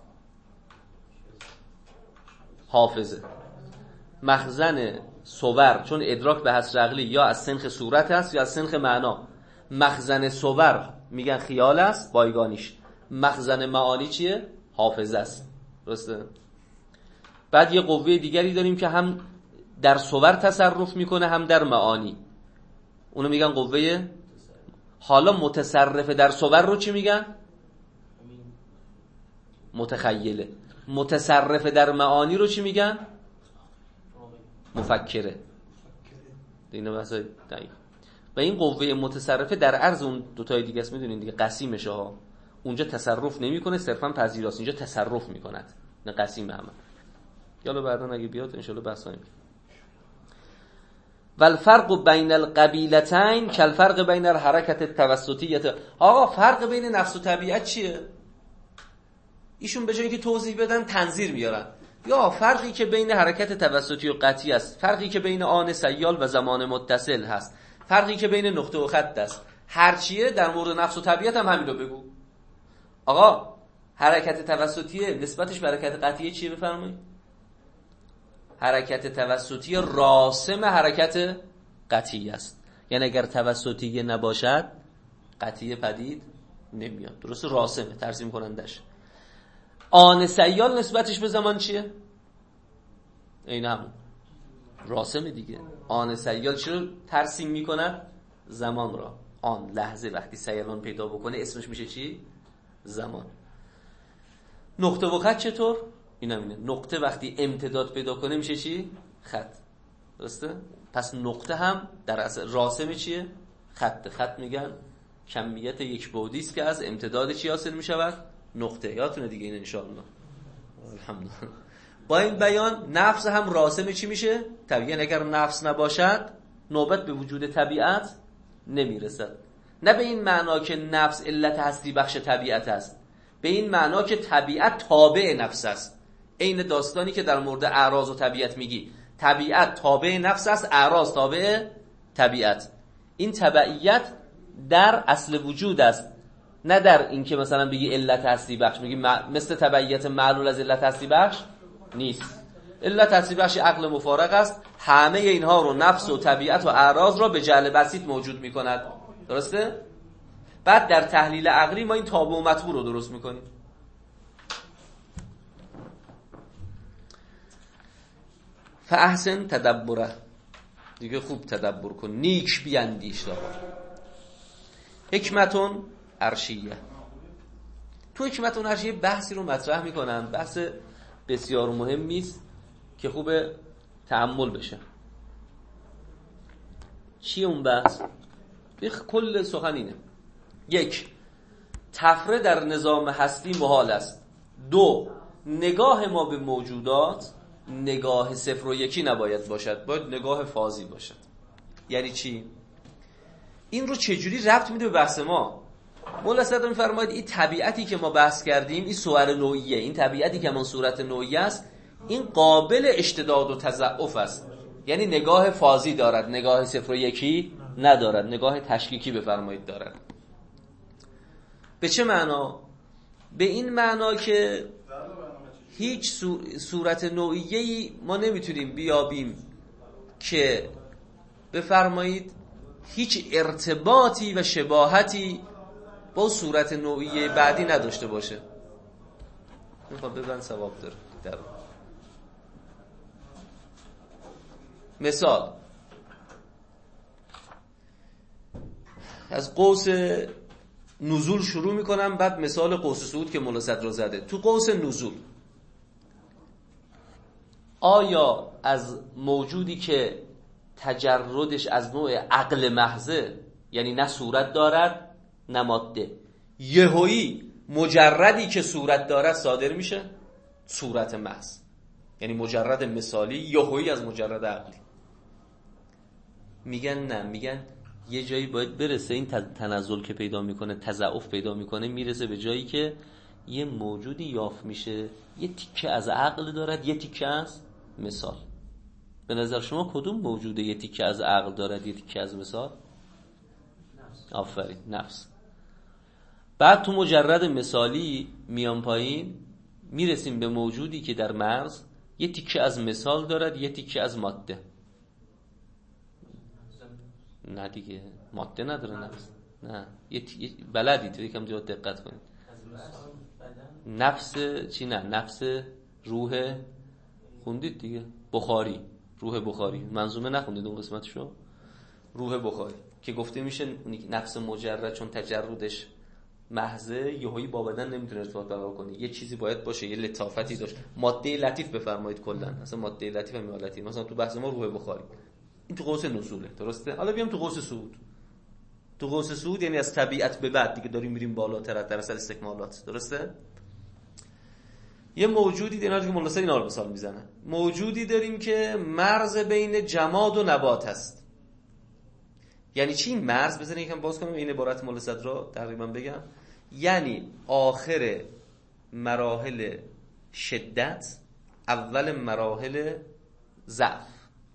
حافظه. مخزن صور چون ادراک به حصر عقلی یا از سنخ صورت است یا از سنخ معنا. مخزن صور میگن خیال است بایگانیش. مخزن معانی چیه؟ حافظه است. درسته؟ بعد یه قوه دیگری داریم که هم در صور تصرف میکنه هم در معانی، اونو میگن قوه. حالا متصرف در صور رو چی میگن؟ متخیله. متصرف در معانی رو چی میگن؟ مفکره. دیگه مثلا دقیق. و این قوه متصرفه در عرض اون دوتای دیگه است، میدونین دیگه، قسیمشه ها. اونجا تصرف نمیکنه، صرفا پذیراست. اینجا تصرف میکند، نه قسیم همه. یالا بعدا اگه بیاد ان شاء الله بحث کنیم. والفرق بین القبیلتین کالفرق بین الحرکت التوسطیه. آقا فرق بین نفس و طبیعت چیه؟ ایشون به جای اینکه توضیح بدن تنظیر میارن. یا فرقی که بین حرکت توسطی و قطعی است، فرقی که بین آن سیال و زمان متصل هست، فرقی که بین نقطه و خط است. هر چیه در مورد نفس و طبیعت هم همین رو بگو. آقا حرکت توسطیه نسبتش به حرکت قطعی چیه بفرمایید؟ حرکت توسطی راسم حرکت قطعی است. یعنی اگر توسطی نباشد قطعی پدید نمیاد. درسته؟ راسمه، ترسیم کنندش. آن سیال نسبتش به زمان چیه؟ این همون راسمه دیگه. آن سیال چرا ترسیم میکند؟ زمان را. آن لحظه وقتی سیالان پیدا بکنه اسمش میشه چی؟ زمان. نقطه و خط چطور؟ این همینه. نقطه وقتی امتداد پیدا کنه میشه چی؟ خط. درسته؟ پس نقطه هم در اصل راسم چیه؟ خط. خط میگن کمیت یک بعدی است که از امتداد چی حاصل میشود؟ نقطه. یادتونه دیگه این انشاءالله. الحمدلله. با این بیان نفس هم راسم چی میشه؟ طبیعی. اگر نفس نباشد نوبت به وجود طبیعت نمیرسد. نه به این معنا که نفس علت هستی بخش طبیعت است، به این معنا که طبیعت تابع نفس است. این داستانی که در مورد اعراض و طبیعت میگی، طبیعت تابع نفس است، اعراض تابع طبیعت. این تبعیت در اصل وجود است، نه در این که مثلا بگی علت هستی بخش. میگی مثل تبعیت معلول از علت هستی بخش نیست. علت اصلی بخش عقل مفارق است، همه اینها رو نفس و طبیعت و اعراض را به جعل بسیط موجود میکند. درسته؟ بعد در تحلیل عقلی ما این تابع و مطبوع رو درست میکنیم. فاحسن تدبره، دیگه خوب تدبر کن، نیک بیاندیش. حکمتون عرشیه. تو حکمتون عرشیه بحثی رو مطرح میکنن، بحث بسیار مهمی است که خوبه تأمل بشه. چیه اون بحث؟ بیخ کل سخن اینه: یک، تفره در نظام هستی محال است. دو، نگاه ما به موجودات نگاه صفر و یکی نباید باشد، باید نگاه فازی باشد. یعنی چی؟ این رو چجوری ربط میده به بحث ما؟ مولا صدر میفرماید این طبیعتی که ما بحث کردیم، این صور نوعیه، این طبیعتی که من صورت نوعیه است، این قابل اشتداد و تضعف است. یعنی نگاه فازی دارد، نگاه صفر و یکی ندارد، نگاه تشکیکی بفرمایید دارد. به چه معنا؟ به این معنا که هیچ صورت نوعیه‌ای ما نمیتونیم بیابیم که بفرمایید هیچ ارتباطی و شباهتی با صورت نوعیه بعدی نداشته باشه. میخوام ببند ثواب داره. در مثال از قوس نزول شروع میکنم، بعد مثال قوس صعود که مولا صدر رو زده. تو قوس نزول آیا از موجودی که تجردش از نوع عقل محضه، یعنی نه صورت دارد نه ماده، یهویی مجردی که صورت دارد صادر میشه؟ صورت محض، یعنی مجرد مثالی یهویی از مجرد عقلی. میگن نه، میگن یه جایی باید برسه این تنزل که پیدا میکنه، تضعف پیدا میکنه، میرسه به جایی که یه موجودی یافت میشه یه تیکه از عقل دارد، یه تیکه از مثال. به نظر شما کدوم موجوده یه تیکه از عقل دارد، یه تیکه از مثال؟ نفس. آفرین، نفس. بعد تو مجرد مثالی میان پایین میرسیم به موجودی که در مرز یه تیکه از مثال دارد، یه تیکه از ماده. نه دیگه، ماده نداره نفس. نه، یه تی... بلدی تو یکم جا دقت کنید. نفس چی؟ نه، نفس روح خوندید دیگه، بخاری، روح بخاری. منظومه نخوندید اون قسمتشو؟ روح بخاری که گفته میشه نفس مجرد چون تجردش محضه، یهویی با بدن نمیتونه ارتباط برقرار کنه، یه چیزی باید باشه، یه لطافتی داشت. ماده لطیف بفرمایید کلا، اصلا ماده لطیف هم حالتی، مثلا تو بحث ما روح بخاری، این تو قوس نزوله. درسته؟ حالا بیام تو قوس صعود. تو قوس صعود یعنی از طبیعت به بعد دیگه داریم میریم بالاتر در اصل استکمالات. درسته؟ یه موجودی دیگه که مولا صدر اینا رو مثال میزنه، موجودی داریم که مرز بین جماد و نبات هست. یعنی چی این مرز؟ بذارین یکم باز کنم این عبارت مولا صدر رو تقریبا بگم. یعنی آخر مراحل شدت، اول مراحل ضعف،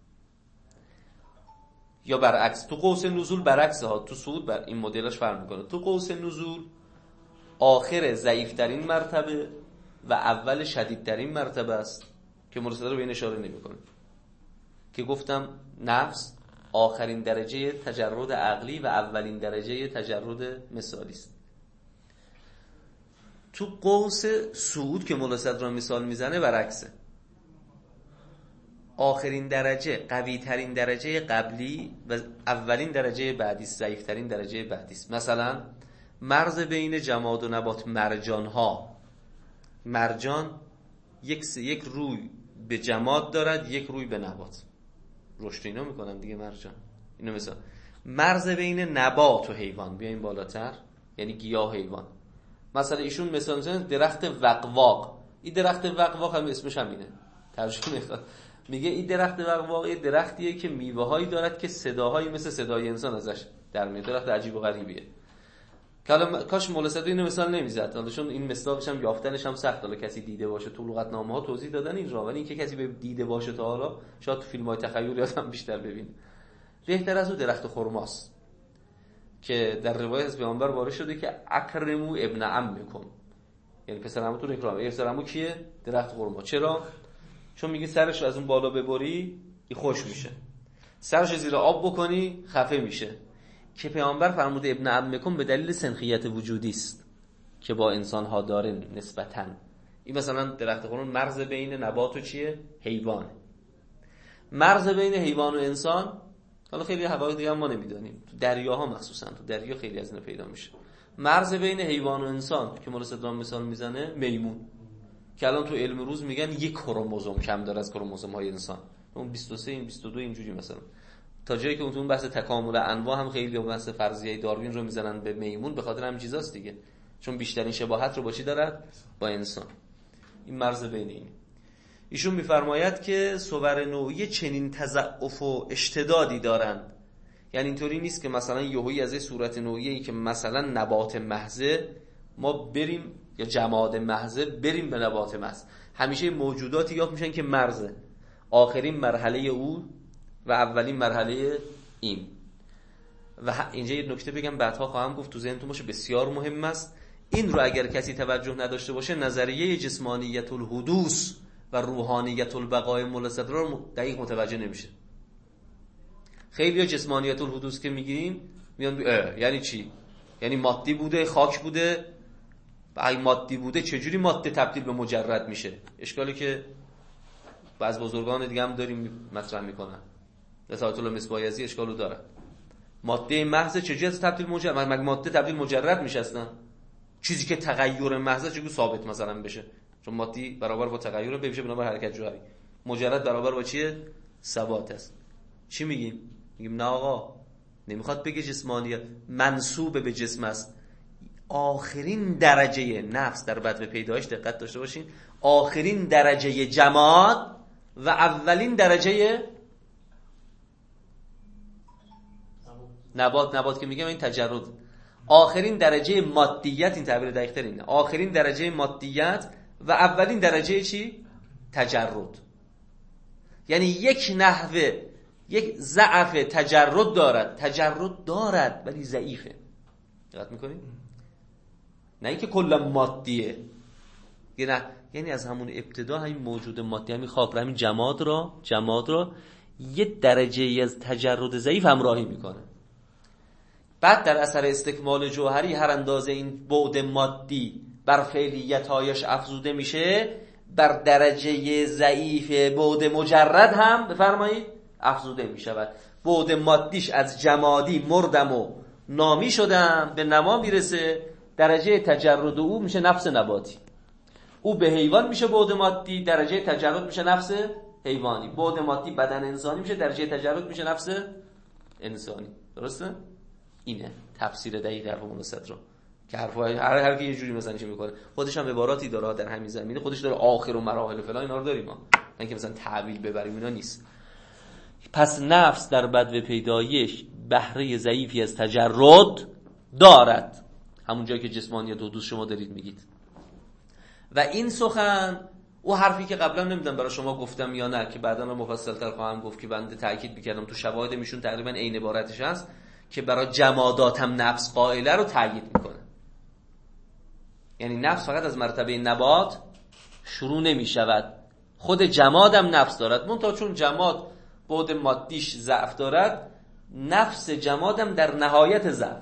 یا برعکس. تو قوس نزول برعکس ها، تو صعود بر این مدلش فرق میکنه. تو قوس نزول آخر ضعیفترین مرتبه و اول شدیدترین مرتبه است که مولا صدر رو به این اشاره نمیکنه، که گفتم نفس آخرین درجه تجرد عقلی و اولین درجه تجرد مثالی است. تو قوس صعود که مولا صدر رو مثال میزنه برعکسه، آخرین درجه قوی ترین درجه قبلی و اولین درجه بعدی است، ضعیف ترین درجه بعدی است. مثلا مرز بین جماد و نبات، مرجان ها، مرجان یک یک روی به جماد دارد، یک روی به نبات، رشد اینا میکنن دیگه مرجان. اینو مثلا مرز بین نبات و حیوان، بیاین بالاتر، یعنی گیاه حیوان. مثلا ایشون مثلا میزنه درخت وقواق. این درخت وقواق هم اسمش همینه، ترجمه میگه این درخت وقواق درختیه که میوه‌هایی دارد که صداهایی مثل صدای انسان ازش در میاد. درخت عجیب و غریبیه. حالا کاش مولا صدر اینو مثال نمیزد، حالا چون این مثالش هم یافتنش هم سخت، حالا کسی دیده باشه. تو لغتنامه ها توضیح دادن این را، ولی اینکه کسی به دیده باشه تا حالا شاید تو فیلم‌های تخیلی هم بیشتر ببین. بهتر از اون درخت خرماست که در روایت از پیامبر وارد شده که اکرمو ابن عمکم، یعنی پسر عموتون اکرام. پسر عمو کیه؟ درخت خرما. چرا؟ چون میگی سرش رو از اون بالا ببری این خوش میشه، سرش زیر آب بکنی خفه میشه. که پیامبر فرموده ابن عمکم به دلیل سنخیت وجودی است که با انسان ها داره نسبتاً. این مثلا درخت قرون مرز بین نبات و چیه؟ حیوان. مرز بین حیوان و انسان، حالا خیلی حقایق دیگه هم ما نمیدونیم، تو دریاها مخصوصا تو دریا خیلی از اینا پیدا میشه. مرز بین حیوان و انسان که مولا صدرام مثال میزنه میمون، که الان تو علم روز میگن یک کروموزوم کم داره از کروموزوم های انسان، اون بیست و سه این بیست و دو اینجوری مثلا، تا جایی که اون بحث تکامل انواع هم خیلی و بحث فرضیه داروین رو میزنن به میمون، به خاطر همین چیزاست دیگه، چون بیشترین شباهت رو با چی دارد؟ با انسان. این مرز بین این. ایشون میفرماید که صور نوعی چنین تضعف و اشتدادی دارند، یعنی اینطوری نیست که مثلا یهویی از این صورت نوعی که مثلا نبات محضه ما بریم یا جماد محضه بریم به نبات محض، همیشه موجوداتی یافت میشن که مرزه، آخرین مرحله او و اولین مرحله این. و اینجا یه نکته بگم بعدها خواهم گفت، تو ذهنتون باشه، بسیار مهم است. این رو اگر کسی توجه نداشته باشه، نظریه جسمانیت الحدوث و روحانیت البقاء مولا صدرا رو دقیق متوجه نمیشه. خیلی ها جسمانیت الحدوث که میگیم میان یعنی چی؟ یعنی مادی بوده، خاک بوده، اگه مادی بوده چجوری ماده تبدیل به مجرد میشه؟ اشکالی که بعض بزرگان دیگه هم داریم مطرح میکنن، رسالت الله مصباحی اشکالو داره. ماده محض چجوری از تبدیل مجرد؟ مگه ماده تبدیل مجرد میشه اصلا؟ چیزی که تغییر محض چجوری ثابت مثلا بشه؟ چون مادی برابر با تغییر بشه بنابر حرکت جوهری، مجرد برابر با چیه؟ ثبات است. چی میگیم؟ میگیم نه آقا، نمیخواد بگه جسمانیت منسوب به جسم است. آخرین درجه نفس در بدو پیدایش، دقت داشته باشین، آخرین درجه جماد و اولین درجه نبات. نبات که میگم این تجرد، آخرین درجه مادیت، این تعبیر دقیق تر اینه، آخرین درجه مادیت و اولین درجه چی؟ تجرد. یعنی یک نحوه، یک ضعف تجرد دارد، تجرد دارد ولی ضعیفه. دقت میکنید؟ نه اینکه کلا مادیه، نه، یعنی از همون ابتدا همین موجود مادی، همین خاک را، همین جماد را جماد را یه درجه از تجرد ضعیف همراهی میکنه. بعد در اثر استکمال جوهری هر اندازه این بعد مادی بر فعلیت‌هایش افزوده میشه، بر درجه ضعیف بعد مجرد هم بفرمایید افزوده میشود. بعد مادیش از جمادی مردم و نامی شدم به نما میرسه، درجه تجرد او میشه نفس نباتی. او به حیوان میشه بعد مادی، درجه تجرد میشه نفس حیوانی. بعد مادی بدن انسانی میشه، درجه تجرد میشه نفس انسانی. درسته؟ اینه تفسیر دقیق حرف مولا صدرا، که حرفای هر هر کی یه جوری مثلا چی میکنه، خودش هم عباراتی داره در همین زمینه، خودش داره آخر و مراحل فلان اینا رو داریم ما، نه اینکه مثلا تعویل ببریم، اینا نیست. پس نفس در بدو پیدایش بهره ضعیفی از تجرد دارد، همون جایی که جسمانیت و حدوث شما دارید میگید. و این سخن، او حرفی که قبلا نمیدونم برای شما گفتم یا نه، که بعدا رو مفصل‌تر خواهم گفت، که بنده تاکید می‌کردم تو شواهد میشون تقریبا عین عبارتش هست، که برای جمادات هم نفس قائله رو تأیید میکنه. یعنی نفس فقط از مرتبه نبات شروع نمی شود، خود جماد هم نفس دارد، منتها چون جماد بعد مادیش ضعف دارد، نفس جماد هم در نهایت ضعف.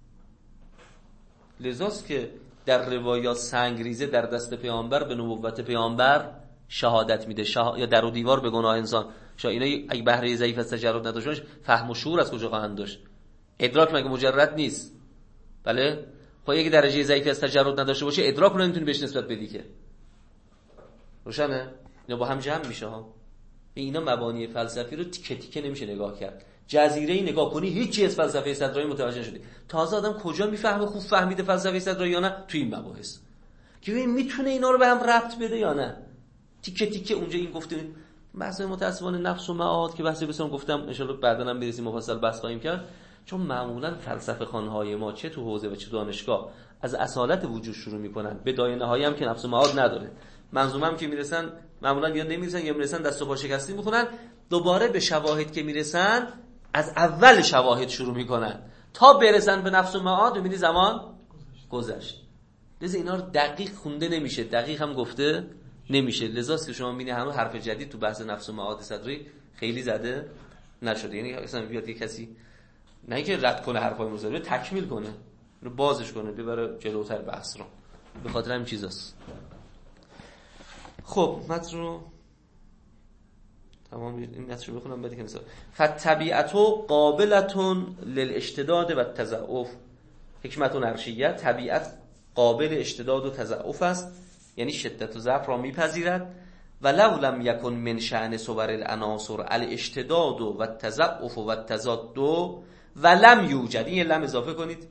لذاست که در روایات سنگریزه در دست پیامبر به نبوت پیامبر شهادت میده، شها... یا در و دیوار به گناه انسان. شا اینا اگه بهره ضعیف از تجرد نداشتنش، فهم و شعور از کجا خواهند داشت؟ ادراک مگه مجرد نیست؟ بله؟ خب اگه درجه ضعیفی از تجرد نداشته باشه، ادراک رو نمیتونی بهش نسبت بدی که. روشنه؟ اینا با هم جمع میشه ها. اینا مبانی فلسفی رو تیکه تیکه نمیشه نگاه کرد. جزیره‌ای نگاه کنی هیچی از فلسفه صدرایی متوجه نشدی. تازه آدم کجا میفهمه خوب فهمیده فلسفه صدرایی یا نه؟ تو این مباحث. که ببین میتونه اینا رو به هم ربط بده یا نه. تیکه تیکه اونجا این گفتیم بحث متأسفانه نفس و معاد که بحثی بسام گفتم، ان شاءالله بعداً هم برسیم مفصل بحث خواهیم کرد. چون معمولا فلسفه خوان‌های ما چه تو حوزه و چه تو دانشگاه از اصالت وجود شروع میکنن، به دایه نهایی هم که نفس و معاد نداره. منظومه هم که میرسن معمولا یا نمیرسن یا میرسن دست و پا شکسته میخونن، دوباره به شواهد که میرسن از اول شواهد شروع میکنن تا برسن به نفس و معاد، میبینی زمان گذشت. لذا اینا رو دقیق خونده نمیشه، دقیق هم گفته نمیشه. لذاست که شما می‌بینید همه حرف جدید تو بحث نفس و معاد صدری خیلی زده نشده. یعنی اصلا بیاد یه کسی نه اینکه رد کنه حرفای موزه، تکمیل کنه، رو بازش کنه، ببره جلوتر بحث رو. به خاطر همین چیزاست. خب متن رو تمام، این متن رو بخونم بعد که مثلا فطبیعتو قابلتون للاشتداد و التضعف. حکمت و نرشیه، طبیعت قابل اشتداد و تضعف است، یعنی شدت و ضعف را میپذیرد. و لو لم یکن من شأن صور العناصر الاشتداد و التضعف و التضاد و لم یوجد، این لم اضافه کنید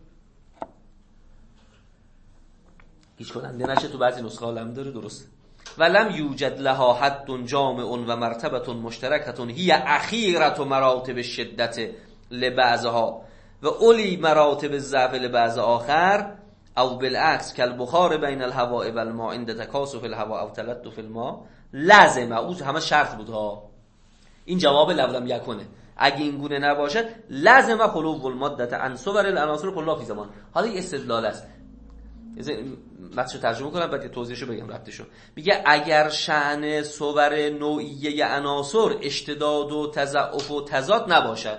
هیچ کننده نشه، تو بعضی نسخه لم داره، درسته. و لم یوجد لها حد جامع و مرتبه مشترکه هی اخیرت و مراتب شدت لبعضها و اولی مراتب الضعف لبعض آخر، او بالعکس کالبخار بین الهواء و الماء عند تکاثف الهواء او تلطف الماء لازم. او همه شرط بود ها، این جواب لو لم یکنه. اگه این گونه نباشد لازم خلو الماده عن صور العناصر كلها فی زمان. حالا این استدلال است، متنشو ترجمه کنم بعد توضیحشو بگم ربطشو. میگه اگر شأن صور نوعیه عناصر اشتداد و تضعف و تضاد نباشد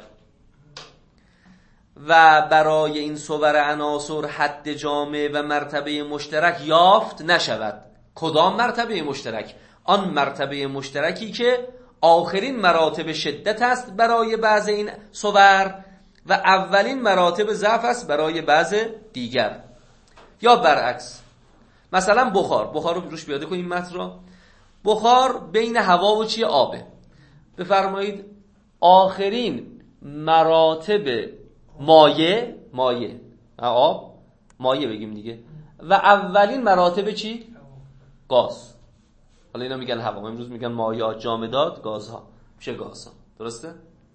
و برای این صور عناصر حد جامع و مرتبه مشترک یافت نشود. کدام مرتبه مشترک؟ آن مرتبه مشترکی که آخرین مراتب شدت است برای بعض این صور و اولین مراتب ضعف است برای بعض دیگر. یا برعکس، مثلا بخار، بخار رو روش پیاده کنیم متن را. بخار بین هوا و چی؟ آبه. بفرمایید آخرین مراتب مایع، مایع آب، مایع بگیم دیگه، و اولین مراتب چی؟ گاز. حالا اینا میگن هوا، امروز میگن مایعات، جامدات، گازها، میشه گازها، درسته؟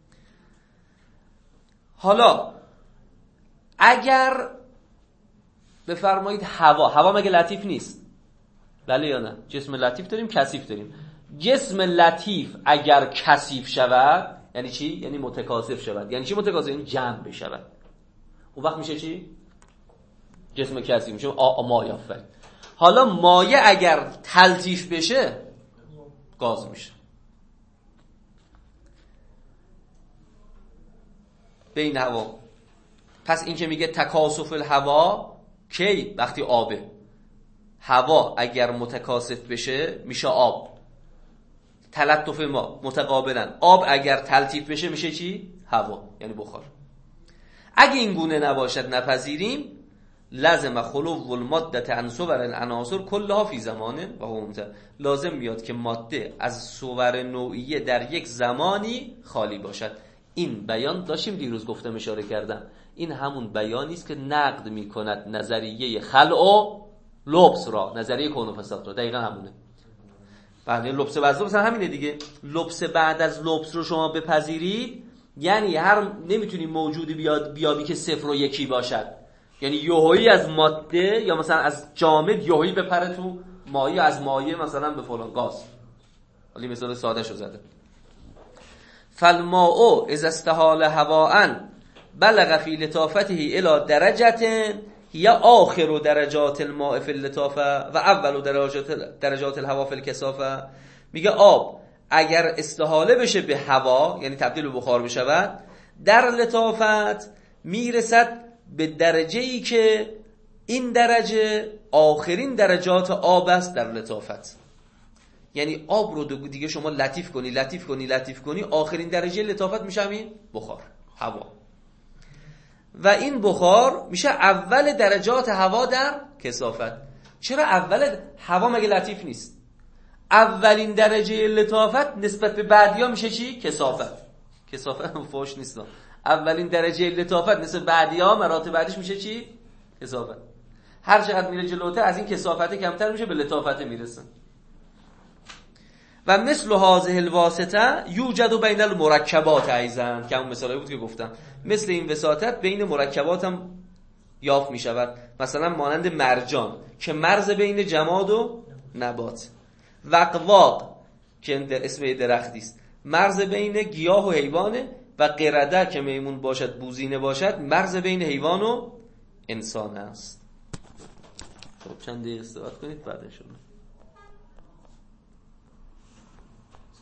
حالا اگر بفرمایید هوا، هوا مگه لطیف نیست؟ بله یا نه؟ جسم لطیف داریم، کثیف داریم. جسم لطیف اگر کثیف شود یعنی چی؟ یعنی متکاثف شود. یعنی چی متکاثف؟ یعنی جمع بشود. اون وقت میشه چی؟ جسم کثیف میشه مایع. حالا مایع اگر تلطیف بشه گاز میشه. بین هوا. پس این که میگه تکاثف الهوا کی؟ وقتی آبه. هوا اگر متکاثف بشه میشه آب. تلطف ما متقابلا. آب اگر تلطیف بشه میشه چی؟ هوا، یعنی بخار. اگه این گونه نباشد نپذیریم لازم خلو الماده عن صور العناصر كلها فی زمان و هو ممتنع. لازم میاد که ماده از صور نوعیه در یک زمانی خالی باشد. این بیان داشتیم دیروز گفتم، اشاره کردم، این همون بیانی است که نقد میکند نظریه خلع و لبس را، نظریه کون و فساد را. دقیقاً همونه. بعد لبس بعد مثلا همینه دیگه. لبس بعد از لبس رو شما بپذیرید یعنی هر نمیتونی موجودی بیاد بیابی که صفر و یکی باشد. یعنی یوهایی از ماده یا مثلا از جامد یوهایی بپره تو مایع، از مایع مثلا به فلان گاز. ولی مثال ساده شو زده. فالماء اذا استحال هواء بلغ في لطافته الى درجه هي آخر درجات الماء في اللطافه و اول درجات درجات الهواء في الكثافه. میگه آب اگر استحاله بشه به هوا یعنی تبدیل به بخار بشود، در لطافت میرسد به درجه‌ای که این درجه آخرین درجات آب است در لطافت. یعنی آب رو دیگه شما لطیف کنی لطیف کنی لطیف کنی آخرین درجه لطافت میشه همین بخار، هوا. و این بخار میشه اول درجات هوا در کثافت. چرا اول؟ هوا مگه لطیف نیست؟ اولین درجه لطافت نسبت به بعدیا میشه چی؟ کثافت. کثافت فوش نیست. اولین درجه لطافت نسبت به بعدیا مراتب بعدش میشه چی؟ کثافت. هر چقدر میره جلوتر از این کثافت کمتر میشه، به لطافت میرسه. و مثل هذه الواسطه یوجد بین المرکبات ایضا، که همون مثالی بود که گفتم، مثل این وساطت بین مرکبات هم یافت میشود. مثلا مانند مرجان که مرز بین جماد و نبات، وقواق که اسم درختی است مرز بین گیاه و حیوانه، و قرده که میمون باشد بوزینه باشد مرز بین حیوان و انسان است. خب چند دقیقه استراحت کنید بعد انشاءالله.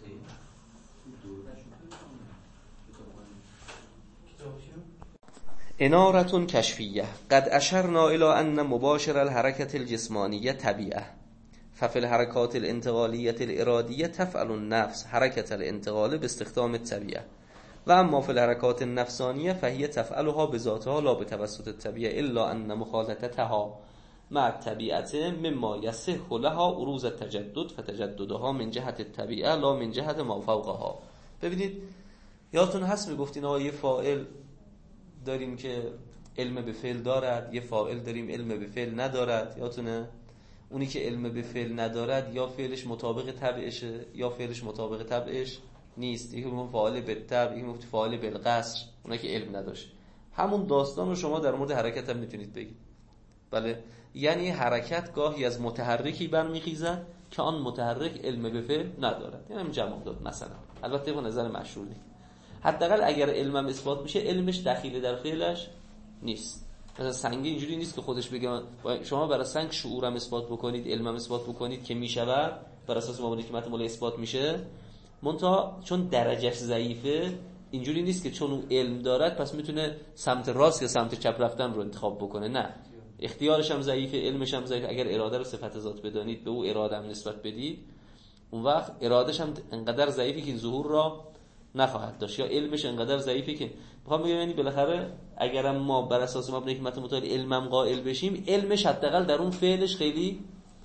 انارة کشفیه قد اشرنا الى ان مباشر الحرکت الجسمانیه طبیعه ففي الحركات الانتقالية الإرادية تفعل النفس حركة الانتقال باستخدام الطبيعة و اما في الحركات النفسانية فهي تفعلها بذاتها لا بتوسط الطبيعة إلا أن مخالطتها مع الطبيعة مما يصح لها عروض التجدد فتجددها من جهة الطبيعة لا من جهة ما فوقها. ببینید یادتون هست میگفتین آقا یه فاعل داریم که علم به فعل دارد، یه فاعل داریم علم به فعل ندارد. یادتونه؟ اونی که علم به فعل ندارد یا فعلش مطابق طبعشه یا فعلش مطابق طبعش نیست. یکی میگه فاعل بالطبع، یکی میگه فاعل بالقصر، اونی که علم نداشت. همون داستان رو شما در مورد حرکت هم میتونید بگید. بله، یعنی حرکت گاهی از متحرکی برمیخیزد که آن متحرک علم به فعل ندارد. یعنی هم جمع داد مثلا. البته به نظر مشهوری حداقل اگر علمم اثبات میشه علمش دخیل در فعلش نیست. مثلا سنگ اینجوری نیست که خودش بگه شما برای سنگ شعورم اثبات بکنید، علمم اثبات بکنید که میشود، بر اساس مبانی که متن مولا اثبات میشه. منتها چون درجهش ضعیفه اینجوری نیست که چون اون علم دارد پس میتونه سمت راست یا سمت چپ رفتن رو انتخاب بکنه. نه، اختیارش هم ضعیفه، علمش هم ضعیفه. اگر اراده رو صفت ذات بدانید، به او اراده هم نسبت بدید، اون وقت ارادهش هم انقدر ضعیفه که این ظهور را نخواهد داشت، یا علمش انقدر ضعیفه که میخوام بگم یعنی بالاخره اگرم ما بر اساس مبنای حکمت متعال علمم قائل بشیم، علمش حداقل در اون فعلش خیلی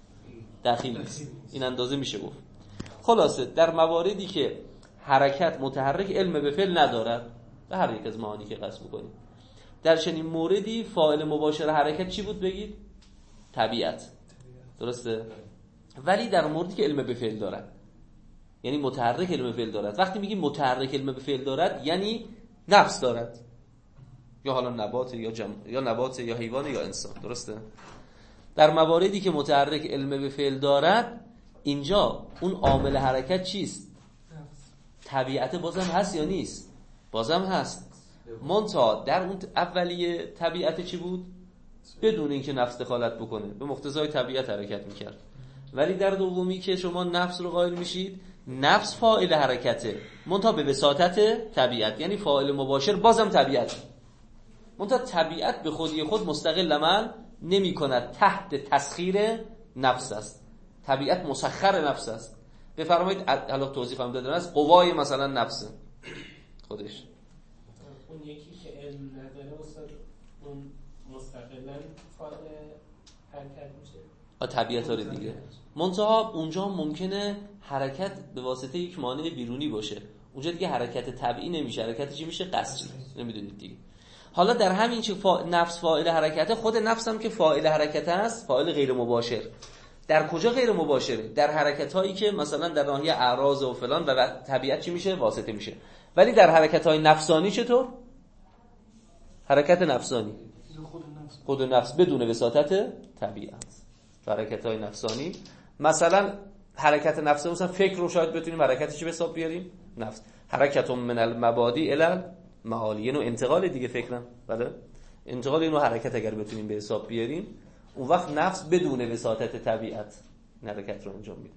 دخیل نیست. این اندازه میشه گفت. خلاصه در مواردی که حرکت متحرک علم به فعل ندارد، به هر یک از معانی که قصد می‌کنیم، در چنین موردی فاعل مباشر حرکت چی بود بگید؟ طبیعت. درسته؟ ولی در موردی که علم به فعل دارد، یعنی متحرک علم به فعل دارد. وقتی میگیم متحرک علم به فعل دارد یعنی نفس دارد، یا حالا نبات یا جم... یا نبات یا حیوان یا انسان. درسته؟ در مواردی که متحرک علم به فعل دارد، اینجا اون عامل حرکت چیست؟ طبیعت بازم هست یا نیست؟ بازم هست. منتها در اون اولیه طبیعت چی بود؟ بدون اینکه نفس دخالت بکنه به مقتضای طبیعت حرکت میکرد. ولی در دومی که شما نفس رو قائل میشید، نفس فاعل حرکته منتها به وساطت طبیعت، یعنی فاعل مباشر بازم طبیعت، منتها طبیعت به خودی خود مستقل عمل نمی کند، تحت تسخیر نفس است. طبیعت مسخر نفس است. بفرمایید حالا توضیح هم دادن از قوای مثلا نفس خودش. اون یکی که علم نداره استاد اون مستقلا فاعل حرکت میشه. آ طبیعت داره دیگه. منتها اونجا ممکنه حرکت به واسطه یک مانع بیرونی باشه. اونجا دیگه حرکت طبیعی نمیشه، حرکت چی میشه؟ قصری. نمیدونید دیگه. حالا در همین چه فا... نفس فاعل حرکت، خود نفس هم که فاعل حرکت است، فاعل غیر مباشر. در کجا غیر مباشره؟ در حرکت هایی که مثلا در ناحیه اعراض و فلان و طبیعت چی میشه؟ واسطه میشه. ولی در حرکت های نفسانی چطور؟ حرکت نفسانی خود نفس خود نفس بدون وساطت طبیعت. حرکت های نفسانی مثلا حرکت نفسانی مثلا فکر رو شاید بتونیم حرکتش به حساب بیاریم نفس. حرکت من المبادی الی المعالی، اینو انتقال دیگه فکرم. بله، انتقال اینو حرکت اگر بتونیم به حساب بیاریم، اون وقت نفس بدون وساطت طبیعت این حرکت رو انجام میده.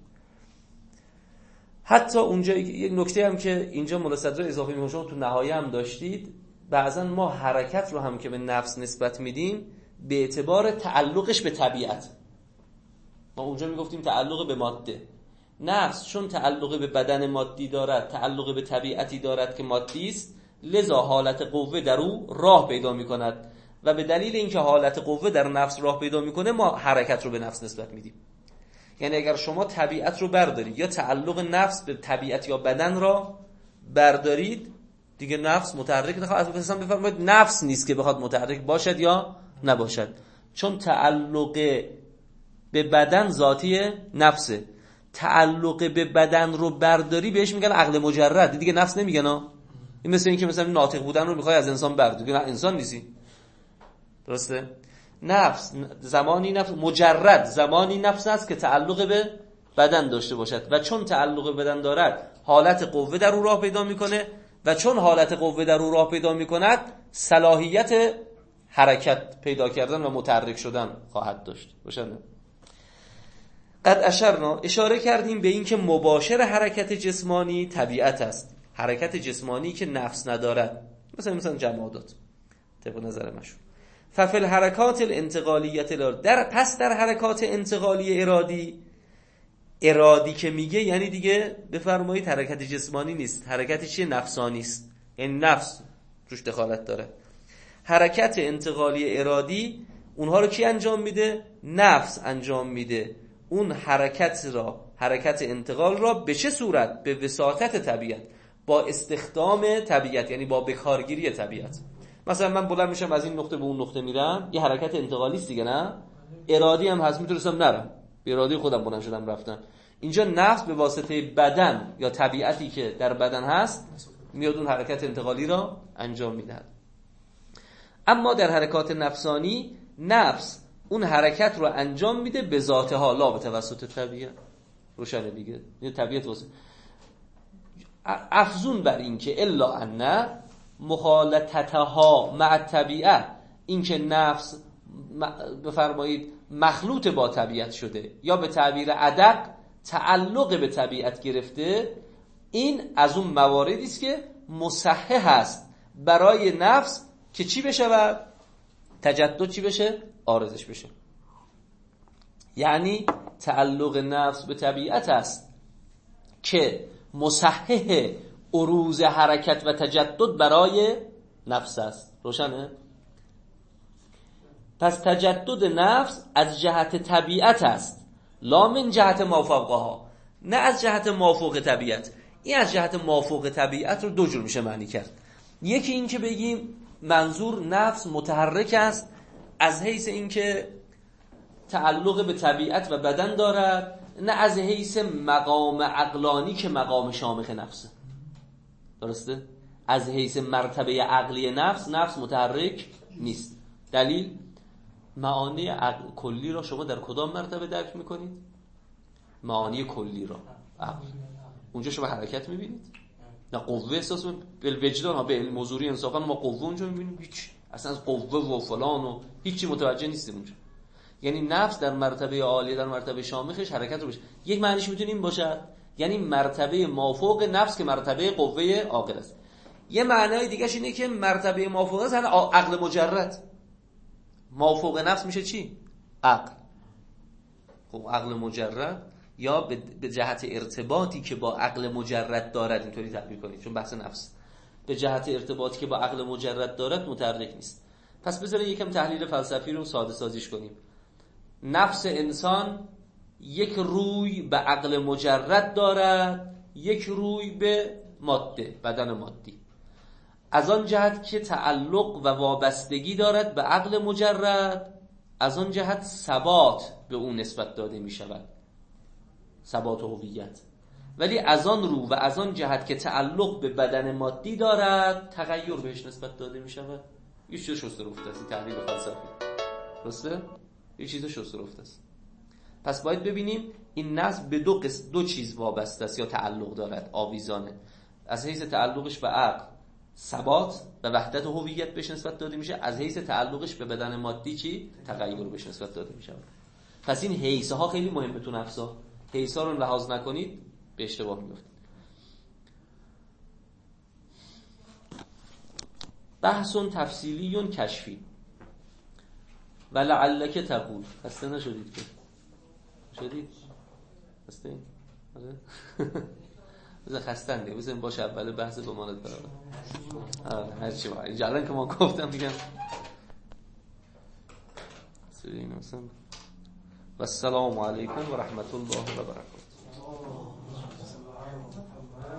حتی اونجا یک نکته هم که اینجا مولا صدرا اضافه می‌کنه، شما تو نهایه هم داشتید، بعضا ما حرکت رو هم که به نفس نسبت میدیم به اعتبار تعلقش به طبیعت. ما اونجا میگفتیم تعلق به ماده. نفس چون تعلق به بدن مادی دارد، تعلق به طبیعتی دارد که مادی است، لذا حالت قوه در او راه پیدا می‌کند و به دلیل اینکه حالت قوه در نفس راه پیدا می‌کنه ما حرکت رو به نفس نسبت میدیم. یعنی اگر شما طبیعت رو بردارید یا تعلق نفس به طبیعت یا بدن را بردارید، دیگه نفس متحرک نخواهد. اصلا بفرمایید نفس نیست که بخواد متحرک باشد یا نباشد، چون تعلق به بدن ذاتی نفسه. تعلق به بدن رو برداری بهش میگن عقل مجرد، دیگه نفس نمیگن ها. این مثل این که مثلا ناطق بودن رو میخوای از انسان برداری، نه انسان نیستی. درسته؟ نفس زمانی نفس مجرد زمانی نفس است که تعلق به بدن داشته باشد و چون تعلق به بدن دارد حالت قوه در او راه پیدا میکنه و چون حالت قوه در او راه پیدا میکند صلاحیت حرکت پیدا کردن و متحرک شدن خواهد داشت. روشنه؟ قد اشرنا اشاره کردیم به این که مباشر حرکت جسمانی طبیعت است، حرکت جسمانی که نفس ندارد، مثلا مثلا جمادات طبق نظر مشهور. ففل حرکات الانتقالیت در پس در حرکات انتقالی ارادی، ارادی که میگه یعنی دیگه بفرمایید حرکت جسمانی نیست، حرکت چیه؟ نفسانی است، یعنی نفس توش دخالت داره. حرکت انتقالی ارادی اونها رو کی انجام میده؟ نفس انجام میده. اون حرکت را، حرکت انتقال را به چه صورت؟ به وساطت طبیعت، با استخدام طبیعت، یعنی با بکارگیری طبیعت. مثلا من بلند میشم از این نقطه به اون نقطه میرم، یه حرکت انتقالی است دیگه، نه؟ ارادی هم هست، میتونستم نرم، به ارادی خودم بلند شدم رفتم. اینجا نفس به واسطه بدن یا طبیعتی که در بدن هست میاد اون حرکت انتقالی را انجام میده. اما در حرکات نفسانی نفس اون حرکت رو انجام میده به ذاتها، لا به توسط طبیعت. روشنه دیگه، این طبیعت واسه افزون بر این که الا ان مخالطتها مع الطبیعه، این که نفس بفرمایید مخلوط با طبیعت شده یا به تعبیر ادق تعلق به طبیعت گرفته، این از اون مواردی است که مصحح است برای نفس که چی بشه و تجدد چی بشه؟ عارضش بشه. یعنی تعلق نفس به طبیعت است که مصحح عروض حرکت و تجدد برای نفس است. روشنه؟ پس تجدد نفس از جهت طبیعت است، لا من جهت مافوقها، نه از جهت مافوق طبیعت. این از جهت مافوق طبیعت رو دو جور میشه معنی کرد. یکی این که بگیم منظور نفس متحرک است از حیث این که تعلق به طبیعت و بدن دارد، نه از حیث مقام عقلانی که مقام شامخ نفسه. درسته؟ از حیث مرتبه عقلی نفس، نفس متحرک نیست. دلیل؟ معانی عقل کلی را شما در کدام مرتبه درک میکنید؟ معانی کلی را عقل. اونجا شما حرکت میبینید؟ نه قوه احساس میبینید؟ بالوجدان ها به علم حضوری انصافا ما قوه اونجا میبینیم؟ هیچ، اصلا از قوه و فلان و هیچی متوجه نیستیم اونجا. یعنی نفس در مرتبه عالی، در مرتبه شامخش حرکت رو بشه. یک معنیش میتونه این باشه، یعنی مرتبه مافوق نفس که مرتبه قوه عاقل است. یه معنای دیگه‌ش اینه که مرتبه مافوق است یعنی عقل مجرد. مافوق نفس میشه چی؟ عقل. خب عقل مجرد یا به جهت ارتباطی که با عقل مجرد دارد، اینطوری تعبیر کنید چون بحث نفس، به جهت ارتباطی که با عقل مجرد دارد متحرک نیست. پس بذارید یکم تحلیل فلسفی رو ساده سازیش کنیم. نفس انسان یک روی به عقل مجرد دارد، یک روی به ماده، بدن مادی. از آن جهت که تعلق و وابستگی دارد به عقل مجرد، از آن جهت ثبات به اون نسبت داده می شود، ثبات و هویت. ولی از آن رو و از آن جهت که تعلق به بدن مادی دارد، تغییر بهش نسبت داده می شود. یه چیز شسته رفته است، تحلیل فلسفی. درسته؟ یه چیز شسته رفته است. پس باید ببینیم این نظم به دو قسم، دو چیز وابسته است یا تعلق دارد، آویزانه. از حیث تعلقش به عقل ثبات و وحدت و هویت بهش نسبت داده میشه، از حیث تعلقش به بدن مادی چی؟ تغییر بهش نسبت داده میشه. پس این حیث ها خیلی مهمه تو نفسا. حیث ها رو لحاظ نکنید به اشتباه میافتید. بحثون تفصیلیون کشفی ولعلک تقول. خسته نشدید که؟ شدید؟ خسته این؟ بذار خستن دیگه، بذاریم باشه اول بحث بماند برابر هرچی باید اینجا الان که ما گفتم دیگه. و السلام علیکم و رحمت الله و برکاته.